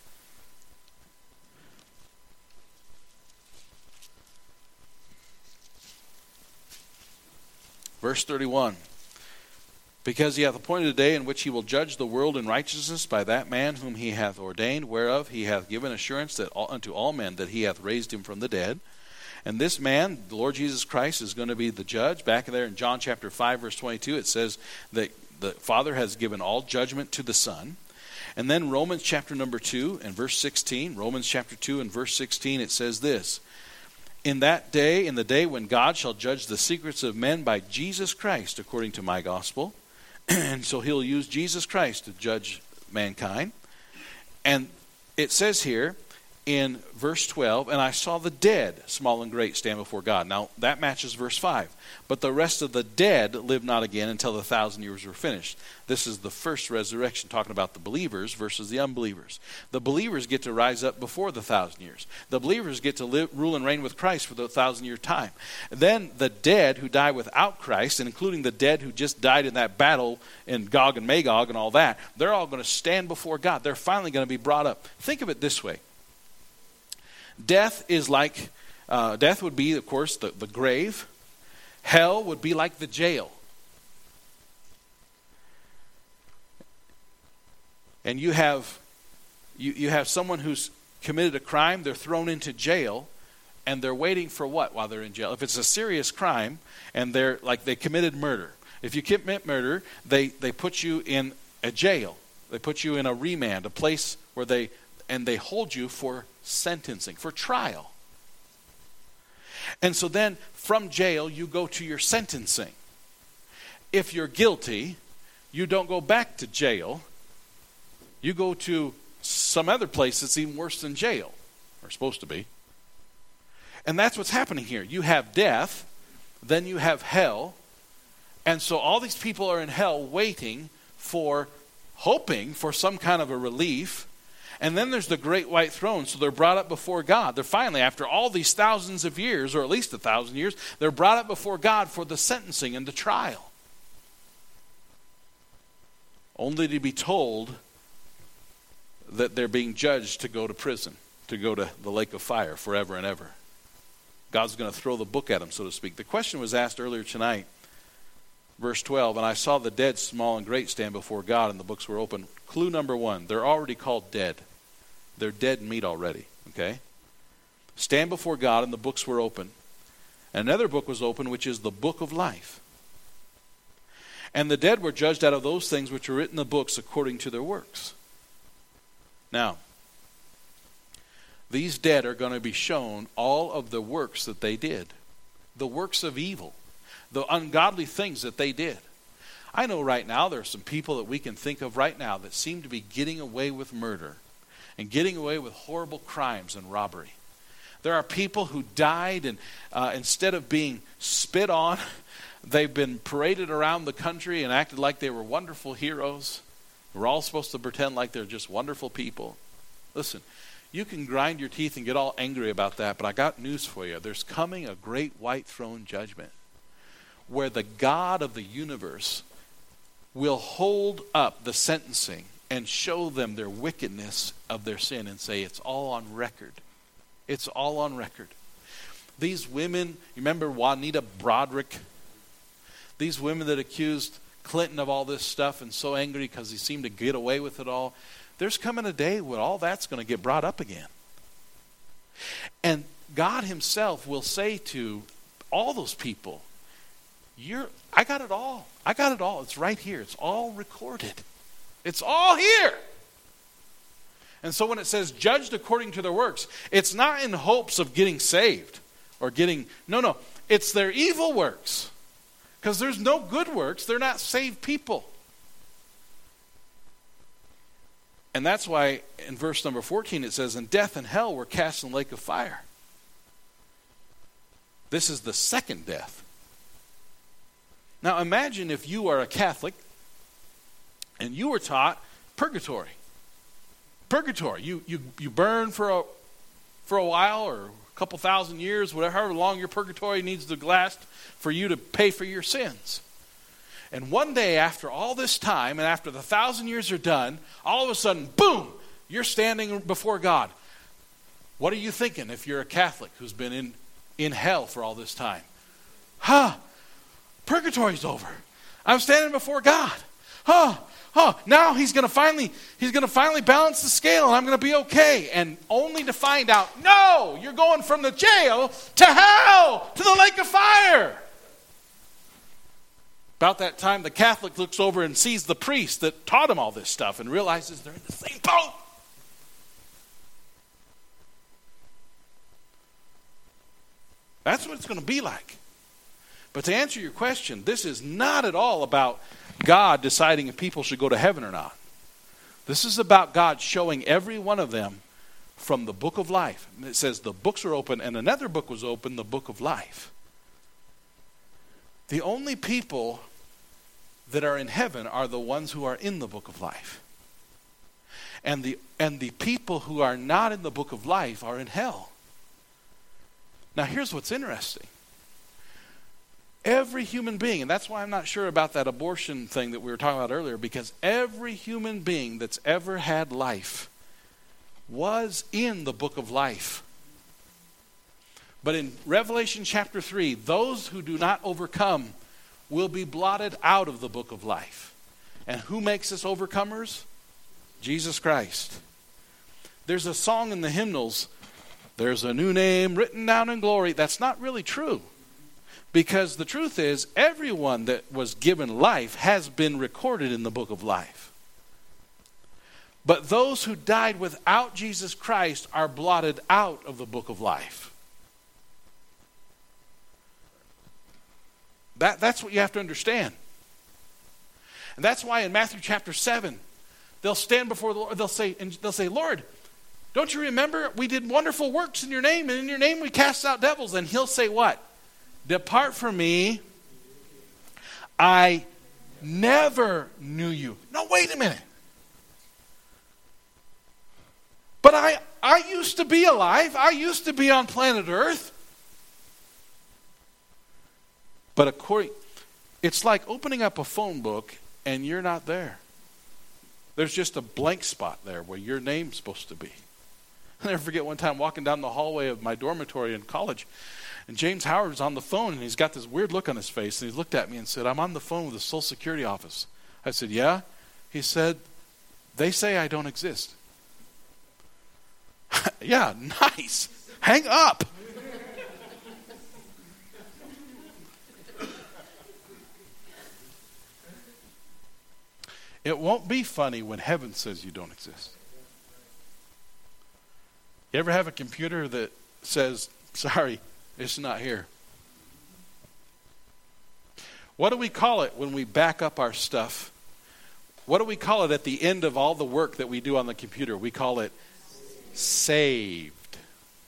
Verse 31, because he hath appointed a day in which he will judge the world in righteousness by that man whom he hath ordained, whereof he hath given assurance that unto all men that he hath raised him from the dead. And this man, the Lord Jesus Christ, is going to be the judge. Back there in John chapter 5, verse 22, it says that the Father has given all judgment to the Son. And then Romans chapter number 2 and verse 16, Romans chapter 2 and verse 16, it says this, in that day, in the day when God shall judge the secrets of men by Jesus Christ, according to my gospel. And so he'll use Jesus Christ to judge mankind. And it says here in verse 12, and I saw the dead, small and great, stand before God. Now, that matches verse 5. But the rest of the dead live not again until the 1,000 years were finished. This is the first resurrection, talking about the believers versus the unbelievers. The believers get to rise up before the 1,000 years. The believers get to live, rule and reign with Christ for the 1,000-year time. Then the dead who die without Christ, and including the dead who just died in that battle in Gog and Magog and all that, they're all going to stand before God. They're finally going to be brought up. Think of it this way. Death is like, death would be, of course, the grave. Hell would be like the jail. And you have someone who's committed a crime, they're thrown into jail, and they're waiting for what while they're in jail? If it's a serious crime, and they're like they committed murder. If you commit murder, they put you in a jail. They put you in a remand, a place where they hold you for sentencing, for trial. And so then from jail you go to your sentencing. If you're guilty, you don't go back to jail. You go to some other place that's even worse than jail, or supposed to be. And that's what's happening here. You have death, then you have hell, and so all these people are in hell waiting for, hoping for some kind of a relief. And then there's the great white throne, so they're brought up before God. They're finally, after all these thousands of years, or at least 1,000 years, they're brought up before God for the sentencing and the trial. Only to be told that they're being judged to go to prison, to go to the lake of fire forever and ever. God's going to throw the book at them, so to speak. The question was asked earlier tonight, verse 12, and I saw the dead, small and great, stand before God, and the books were open. Clue number one, they're already called dead. They're dead meat already, okay? Stand before God, and the books were open. Another book was open, which is the book of life. And the dead were judged out of those things which were written in the books according to their works. Now, these dead are going to be shown all of the works that they did. The works of evil. The ungodly things that they did. I know right now there are some people that we can think of right now that seem to be getting away with murder and getting away with horrible crimes and robbery. There are people who died and instead of being spit on, they've been paraded around the country and acted like they were wonderful heroes. We're all supposed to pretend like they're just wonderful people. Listen, you can grind your teeth and get all angry about that, but I got news for you. There's coming a great white throne judgment where the God of the universe will hold up the sentencing and show them their wickedness of their sin and say, it's all on record. It's all on record. These women, you remember Juanita Broderick? These women that accused Clinton of all this stuff and so angry because he seemed to get away with it all. There's coming a day when all that's going to get brought up again. And God himself will say to all those people, I got it all. I got it all. It's right here. It's all recorded. It's all here. And so when it says judged according to their works, it's not in hopes of getting saved or no. It's their evil works. Because there's no good works. They're not saved people. And that's why in verse number 14 it says, and death and hell were cast in the lake of fire. This is the second death. Now imagine if you are a Catholic and you were taught purgatory. Purgatory. You burn for a while or a couple thousand years, however long your purgatory needs to last for you to pay for your sins. And one day after all this time and after the 1,000 years are done, all of a sudden, boom, you're standing before God. What are you thinking if you're a Catholic who's been in hell for all this time? Purgatory's over. I'm standing before God. Now he's going to finally balance the scale and I'm going to be okay. And only to find out, no, you're going from the jail to hell, to the lake of fire. About that time, the Catholic looks over and sees the priest that taught him all this stuff and realizes they're in the same boat. That's what it's going to be like. But to answer your question, this is not at all about God deciding if people should go to heaven or not. This is about God showing every one of them from the book of life. And it says the books are open, and another book was open, the book of life. The only people that are in heaven are the ones who are in the book of life. And the people who are not in the book of life are in hell. Now here's what's interesting. Every human being, and that's why I'm not sure about that abortion thing that we were talking about earlier, because every human being that's ever had life was in the book of life. But in Revelation chapter 3, those who do not overcome will be blotted out of the book of life. And who makes us overcomers? Jesus Christ. There's a song in the hymnals, there's a new name written down in glory. That's not really true. Because the truth is, everyone that was given life has been recorded in the book of life. But those who died without Jesus Christ are blotted out of the book of life. That's what you have to understand. And that's why in Matthew chapter 7, they'll stand before the Lord, they'll say, Lord, don't you remember we did wonderful works in your name, and in your name we cast out devils? And he'll say what? Depart from me, I never knew you. No, wait a minute. But I used to be alive. I used to be on planet Earth. But it's like opening up a phone book and you're not there. There's just a blank spot there where your name's supposed to be. I'll never forget one time walking down the hallway of my dormitory in college, and James Howard was on the phone, and he's got this weird look on his face, and he looked at me and said, I'm on the phone with the Social Security office. I said, yeah? He said, they say I don't exist. Yeah, nice. Hang up. It won't be funny when heaven says you don't exist. You ever have a computer that says, sorry, it's not here? What do we call it when we back up our stuff? What do we call it at the end of all the work that we do on the computer? We call it saved.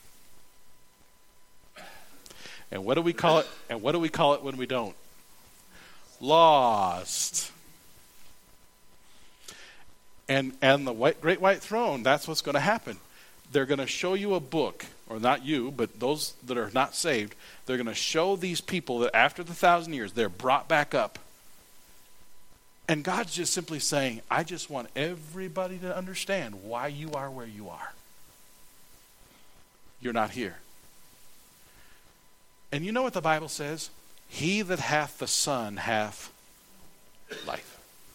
And what do we call it? And what do we call it when we don't? Lost. And the great white throne, that's what's going to happen. They're going to show you a book, or not you, but those that are not saved, they're going to show these people that after the 1,000 years, they're brought back up. And God's just simply saying, I just want everybody to understand why you are where you are. You're not here. And you know what the Bible says? He that hath the Son hath life.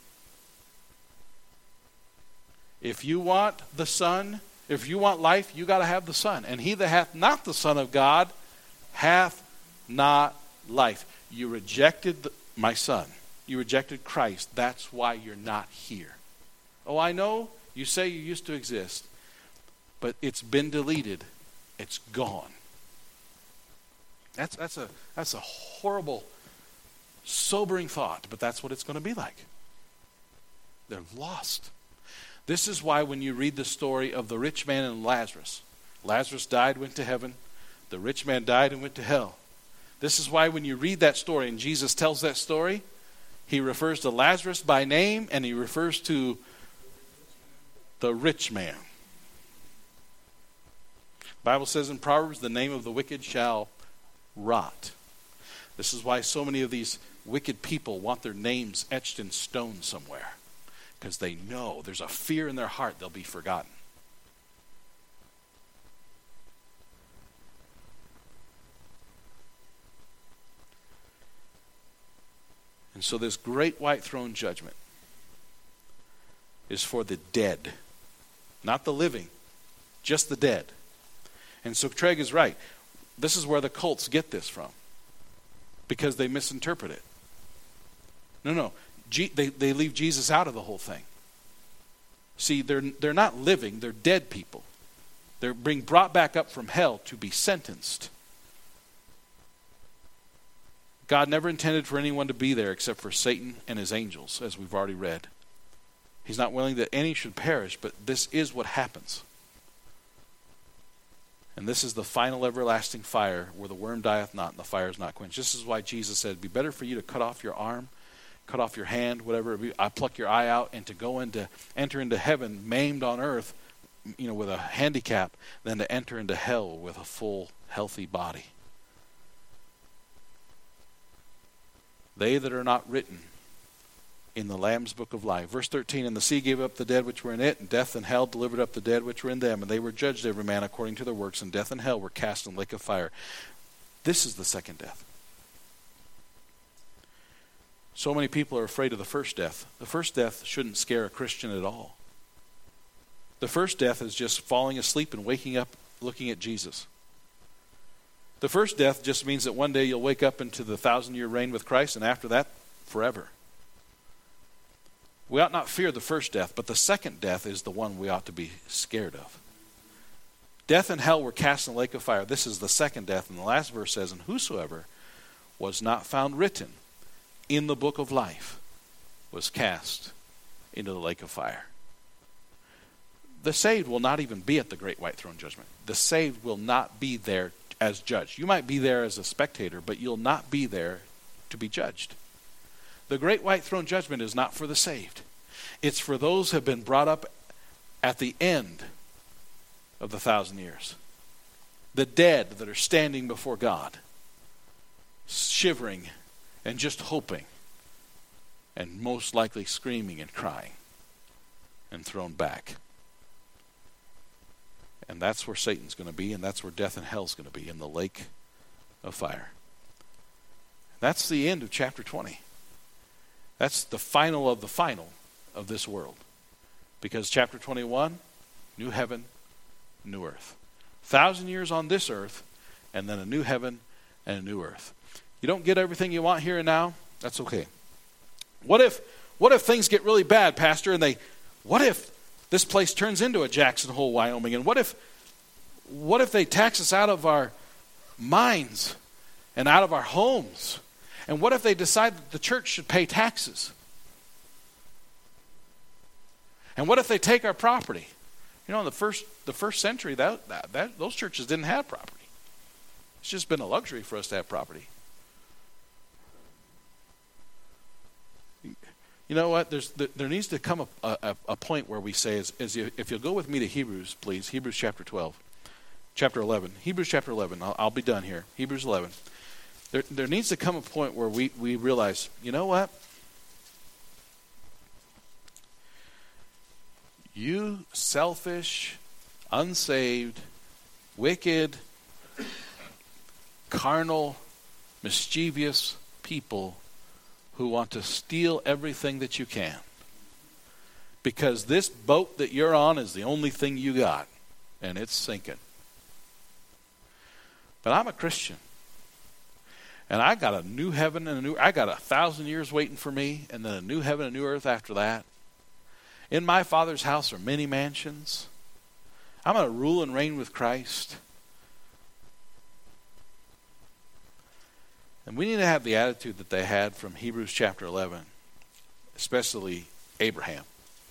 If you want the Son, if you want life, you got to have the Son. And he that hath not the Son of God hath not life. You rejected my Son. You rejected Christ. That's why you're not here. Oh, I know you say you used to exist, but it's been deleted. It's gone. That's a horrible, sobering thought, but that's what it's going to be like. They're lost. This is why when you read the story of the rich man and Lazarus, Lazarus died, went to heaven. The rich man died and went to hell. This is why when you read that story and Jesus tells that story, he refers to Lazarus by name and he refers to the rich man. The Bible says in Proverbs, the name of the wicked shall rot. This is why so many of these wicked people want their names etched in stone somewhere. Because they know there's a fear in their heart they'll be forgotten. And so this great white throne judgment is for the dead. Not the living, just the dead. And so Craig is right. This is where the cults get this from. Because they misinterpret it. No. They leave Jesus out of the whole thing. See, they're not living, they're dead people. They're being brought back up from hell to be sentenced. God never intended for anyone to be there except for Satan and his angels, as we've already read. He's not willing that any should perish, but this is what happens. And this is the final everlasting fire where the worm dieth not and the fire is not quenched. This is why Jesus said, it'd be better for you to cut off your arm, cut off your hand, whatever it be. I pluck your eye out, and to enter into heaven maimed on earth, with a handicap, than to enter into hell with a full, healthy body. They that are not written in the Lamb's book of life. Verse 13, and the sea gave up the dead which were in it, and death and hell delivered up the dead which were in them, and they were judged every man according to their works, and death and hell were cast in the lake of fire. This is the second death. So many people are afraid of the first death. The first death shouldn't scare a Christian at all. The first death is just falling asleep and waking up looking at Jesus. The first death just means that one day you'll wake up into the 1,000-year reign with Christ, and after that, forever. We ought not fear the first death, but the second death is the one we ought to be scared of. Death and hell were cast in the lake of fire. This is the second death. And the last verse says, and whosoever was not found written in the book of life was cast into the lake of fire. The saved will not even be at the great white throne judgment. The saved will not be there as judged. You might be there as a spectator, but you'll not be there to be judged. The great white throne judgment is not for the saved. It's for those who have been brought up at the end of the 1,000 years. The dead that are standing before God, shivering and just hoping, and most likely screaming and crying, and thrown back. And that's where Satan's going to be, and that's where death and hell's going to be, in the lake of fire. That's the end of chapter 20. That's the final of this world. Because chapter 21, new heaven, new earth. 1,000 years on this earth, and then a new heaven and a new earth. You don't get everything you want here and now? That's okay. What if things get really bad, Pastor, and what if this place turns into a Jackson Hole, Wyoming, and what if they tax us out of our minds and out of our homes? And what if they decide that the church should pay taxes? And what if they take our property? In the first century, those churches didn't have property. It's just been a luxury for us to have property. You know what? There needs to come a point where we say, if you'll go with me to Hebrews, please, Hebrews chapter 11. Hebrews chapter 11. I'll be done here. Hebrews 11. There needs to come a point where we realize, you know what? You selfish, unsaved, wicked, carnal, mischievous people who want to steal everything that you can. Because this boat that you're on is the only thing you got, and it's sinking. But I'm a Christian. And I got a new heaven and I got 1,000 years waiting for me, and then a new heaven and a new earth after that. In my Father's house are many mansions. I'm going to rule and reign with Christ. And we need to have the attitude that they had from Hebrews chapter 11, especially Abraham.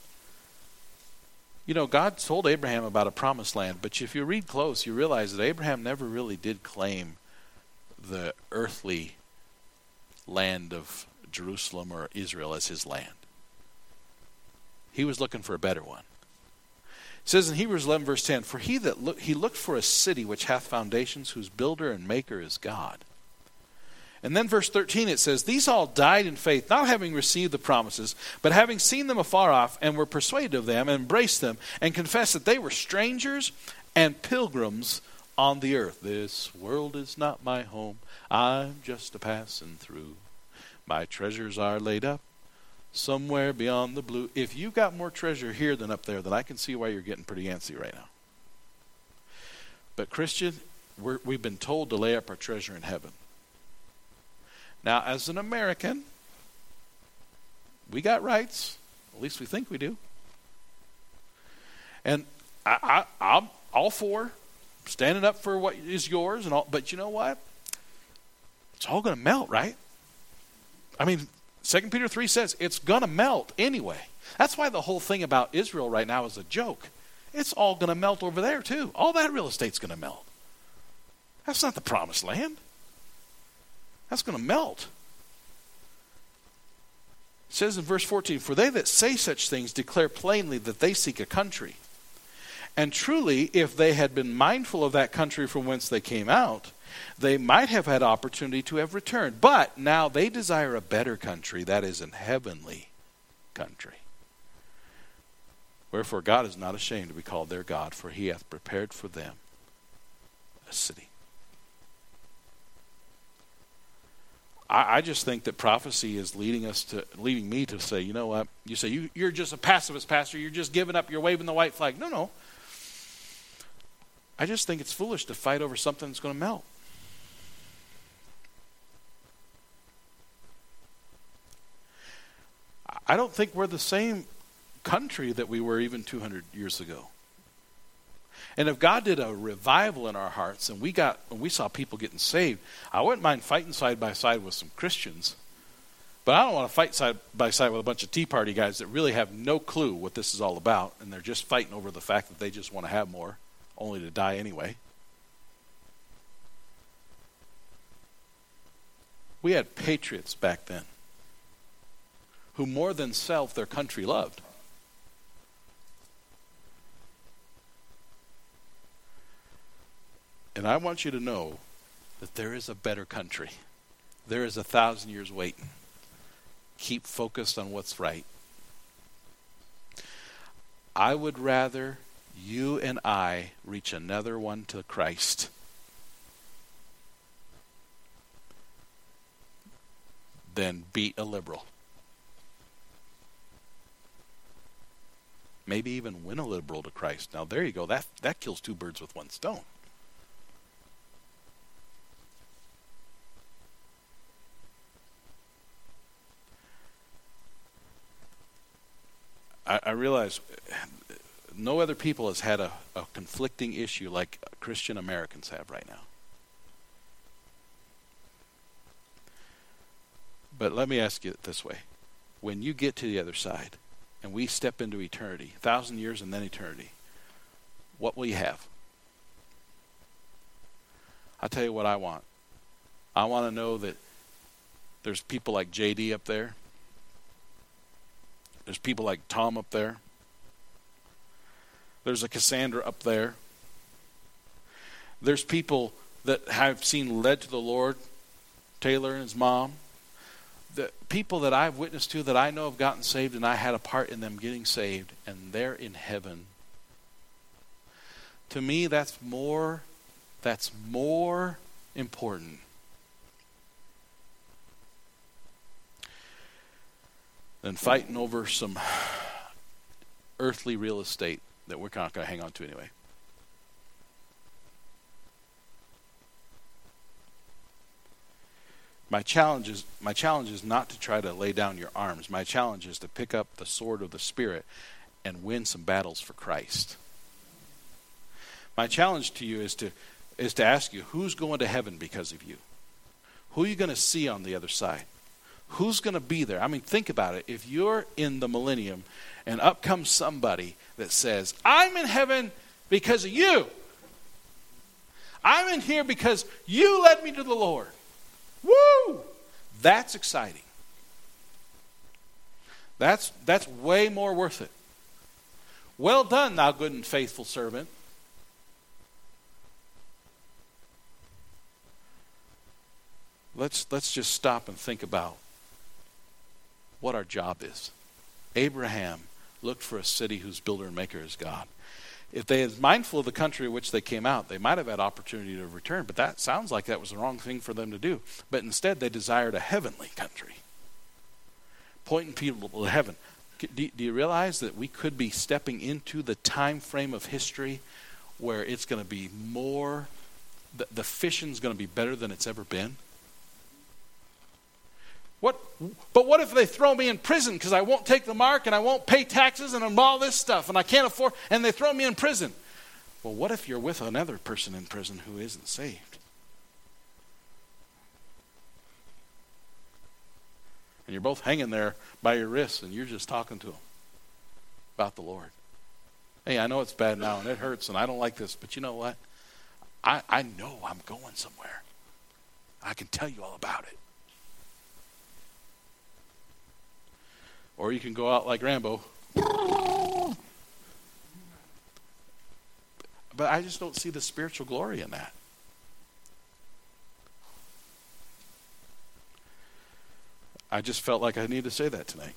God told Abraham about a promised land, but if you read close, you realize that Abraham never really did claim the earthly land of Jerusalem or Israel as his land. He was looking for a better one. It says in Hebrews 11 verse 10, for he looked for a city which hath foundations, whose builder and maker is God. And then verse 13 it says, these all died in faith, not having received the promises, but having seen them afar off, and were persuaded of them, and embraced them, and confessed that they were strangers and pilgrims on the earth. This world is not my home, I'm just a passing through. My treasures are laid up somewhere beyond the blue. If you've got more treasure here than up there, then I can see why you're getting pretty antsy right now. But Christian, we've been told to lay up our treasure in heaven. Now, as an American, we got rights. At least we think we do. And I'm all for standing up for what is yours and all. But you know what? It's all going to melt, right? I mean, 2 Peter 3 says it's going to melt anyway. That's why the whole thing about Israel right now is a joke. It's all going to melt over there too. All that real estate's going to melt. That's not the promised land. That's going to melt. It says in verse 14, for they that say such things declare plainly that they seek a country. And truly, if they had been mindful of that country from whence they came out, they might have had opportunity to have returned. But now they desire a better country, that is, an heavenly country. Wherefore God is not ashamed to be called their God, for he hath prepared for them a city. I just think that prophecy is leading me to say, you know what? You say, you're just a pacifist, pastor. You're just giving up. You're waving the white flag. No. I just think it's foolish to fight over something that's going to melt. I don't think we're the same country that we were even 200 years ago. And if God did a revival in our hearts and we saw people getting saved, I wouldn't mind fighting side by side with some Christians. But I don't want to fight side by side with a bunch of Tea Party guys that really have no clue what this is all about. And they're just fighting over the fact that they just want to have more, only to die anyway. We had patriots back then who more than self their country loved. And I want you to know that there is a better country. There is 1,000 years waiting. Keep focused on what's right. I would rather you and I reach another one to Christ than beat a liberal. Maybe even win a liberal to Christ. Now there you go. That kills two birds with one stone. I realize no other people has had a conflicting issue like Christian Americans have right now. But let me ask you it this way. When you get to the other side and we step into eternity, 1,000 years and then eternity, what will you have? I'll tell you what I want. I want to know that there's people like JD up there. There's people like Tom up there. There's a Cassandra up there. There's people that I've seen led to the Lord, Taylor and his mom. The people that I've witnessed to that I know have gotten saved and I had a part in them getting saved and they're in heaven. To me, that's more important than fighting over some earthly real estate that we're not going to hang on to anyway. My challenge is not to try to lay down your arms. My challenge is to pick up the sword of the Spirit and win some battles for Christ. My challenge to you is to ask you, who's going to heaven because of you? Who are you going to see on the other side? Who's going to be there? I mean, think about it. If you're in the millennium and up comes somebody that says, I'm in heaven because of you. I'm in here because you led me to the Lord. Woo! That's exciting. That's way more worth it. Well done, thou good and faithful servant. Let's just stop and think about what our job is. Abraham looked for a city whose builder and maker is God. If they had mindful of the country in which they came out, they might have had opportunity to return, but that sounds like that was the wrong thing for them to do. But instead, they desired a heavenly country, pointing people to heaven. Do you realize that we could be stepping into the time frame of history where it's going to be more, the fishing's going to be better than it's ever been? But what if they throw me in prison because I won't take the mark and I won't pay taxes and all this stuff and I can't afford, and they throw me in prison? Well, what if you're with another person in prison who isn't saved? And you're both hanging there by your wrists, and you're just talking to them about the Lord. Hey, I know it's bad now, and it hurts, and I don't like this, but you know what? I know I'm going somewhere. I can tell you all about it. Or you can go out like Rambo. But I just don't see the spiritual glory in that. I just felt like I needed to say that tonight.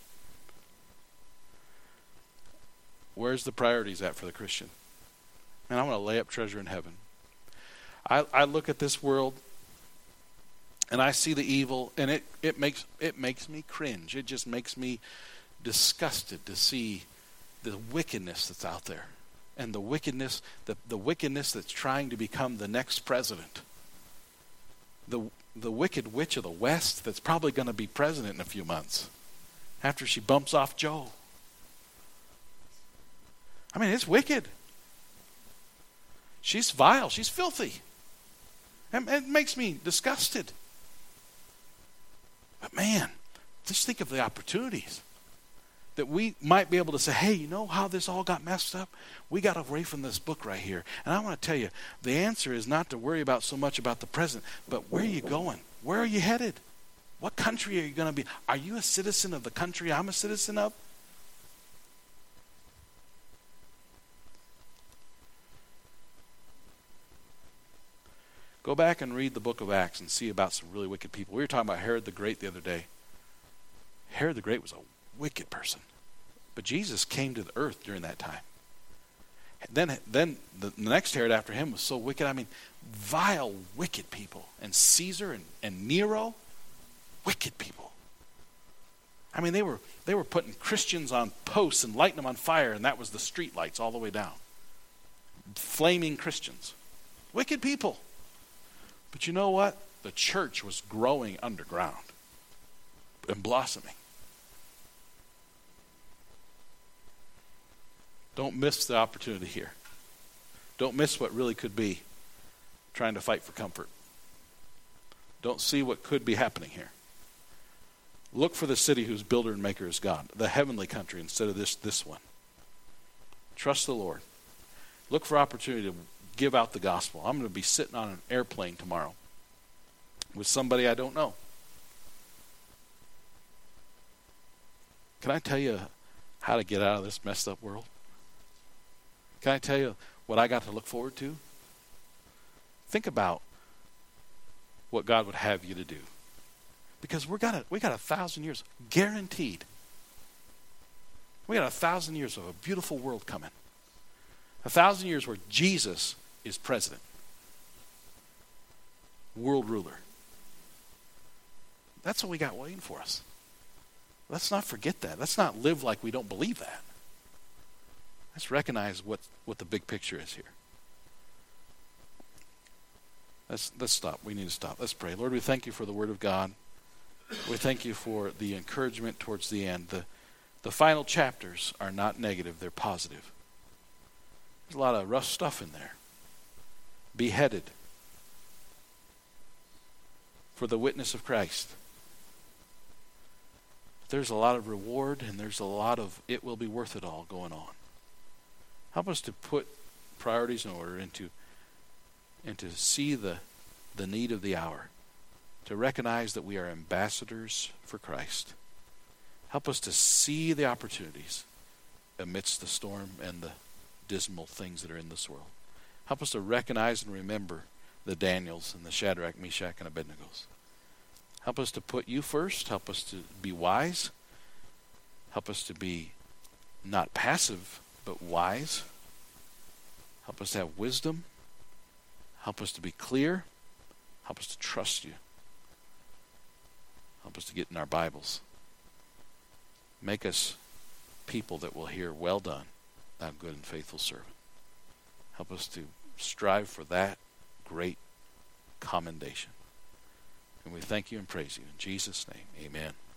Where's the priorities at for the Christian? And I want to lay up treasure in heaven. I look at this world and I see the evil, and it makes me cringe. It just makes me disgusted to see the wickedness that's out there, and the wickedness that's trying to become the next president. The wicked witch of the West that's probably going to be president in a few months after she bumps off Joe. I mean, it's wicked. She's vile. She's filthy. And it makes me disgusted. But man, just think of the opportunities that we might be able to say, hey, you know how this all got messed up? We got away from this book right here. And I want to tell you, the answer is not to worry about so much about the present, but where are you going? Where are you headed? What country are you going to be? Are you a citizen of the country I'm a citizen of? Go back and read the book of Acts and see about some really wicked people. We were talking about Herod the Great the other day. Herod the Great was a wicked person. But Jesus came to the earth during that time. Then the next Herod after him was so wicked. I mean, vile, wicked people. And Caesar and Nero, wicked people. I mean, they were putting Christians on posts and lighting them on fire, and that was the street lights all the way down. Flaming Christians. Wicked people. But you know what? The church was growing underground and blossoming. Don't miss the opportunity here. Don't miss what really could be trying to fight for comfort. Don't see what could be happening here. Look for the city whose builder and maker is God, the heavenly country instead of this one. Trust the Lord. Look for opportunity to give out the gospel. I'm going to be sitting on an airplane tomorrow with somebody I don't know. Can I tell you how to get out of this messed up world? Can I tell you what I got to look forward to? Think about what God would have you to do. Because we got 1,000 years guaranteed. We got 1,000 years of a beautiful world coming. 1,000 years where Jesus is president. World ruler. That's what we got waiting for us. Let's not forget that. Let's not live like we don't believe that. Let's recognize what the big picture is here. Let's stop. We need to stop. Let's pray. Lord, we thank you for the word of God. We thank you for the encouragement towards the end. The final chapters are not negative. They're positive. There's a lot of rough stuff in there. Beheaded for the witness of Christ. There's a lot of reward, and there's a lot of it will be worth it all going on. Help us to put priorities in order and to see the need of the hour, to recognize that we are ambassadors for Christ. Help us to see the opportunities amidst the storm and the dismal things that are in this world. Help us to recognize and remember the Daniels and the Shadrach, Meshach, and Abednegos. Help us to put you first. Help us to be wise. Help us to be not passive, but wise. Help us to have wisdom. Help us to be clear. Help us to trust you. Help us to get in our Bibles. Make us people that will hear, well done, thou good and faithful servant. Help us to strive for that great commendation. And we thank you and praise you. In Jesus' name, amen.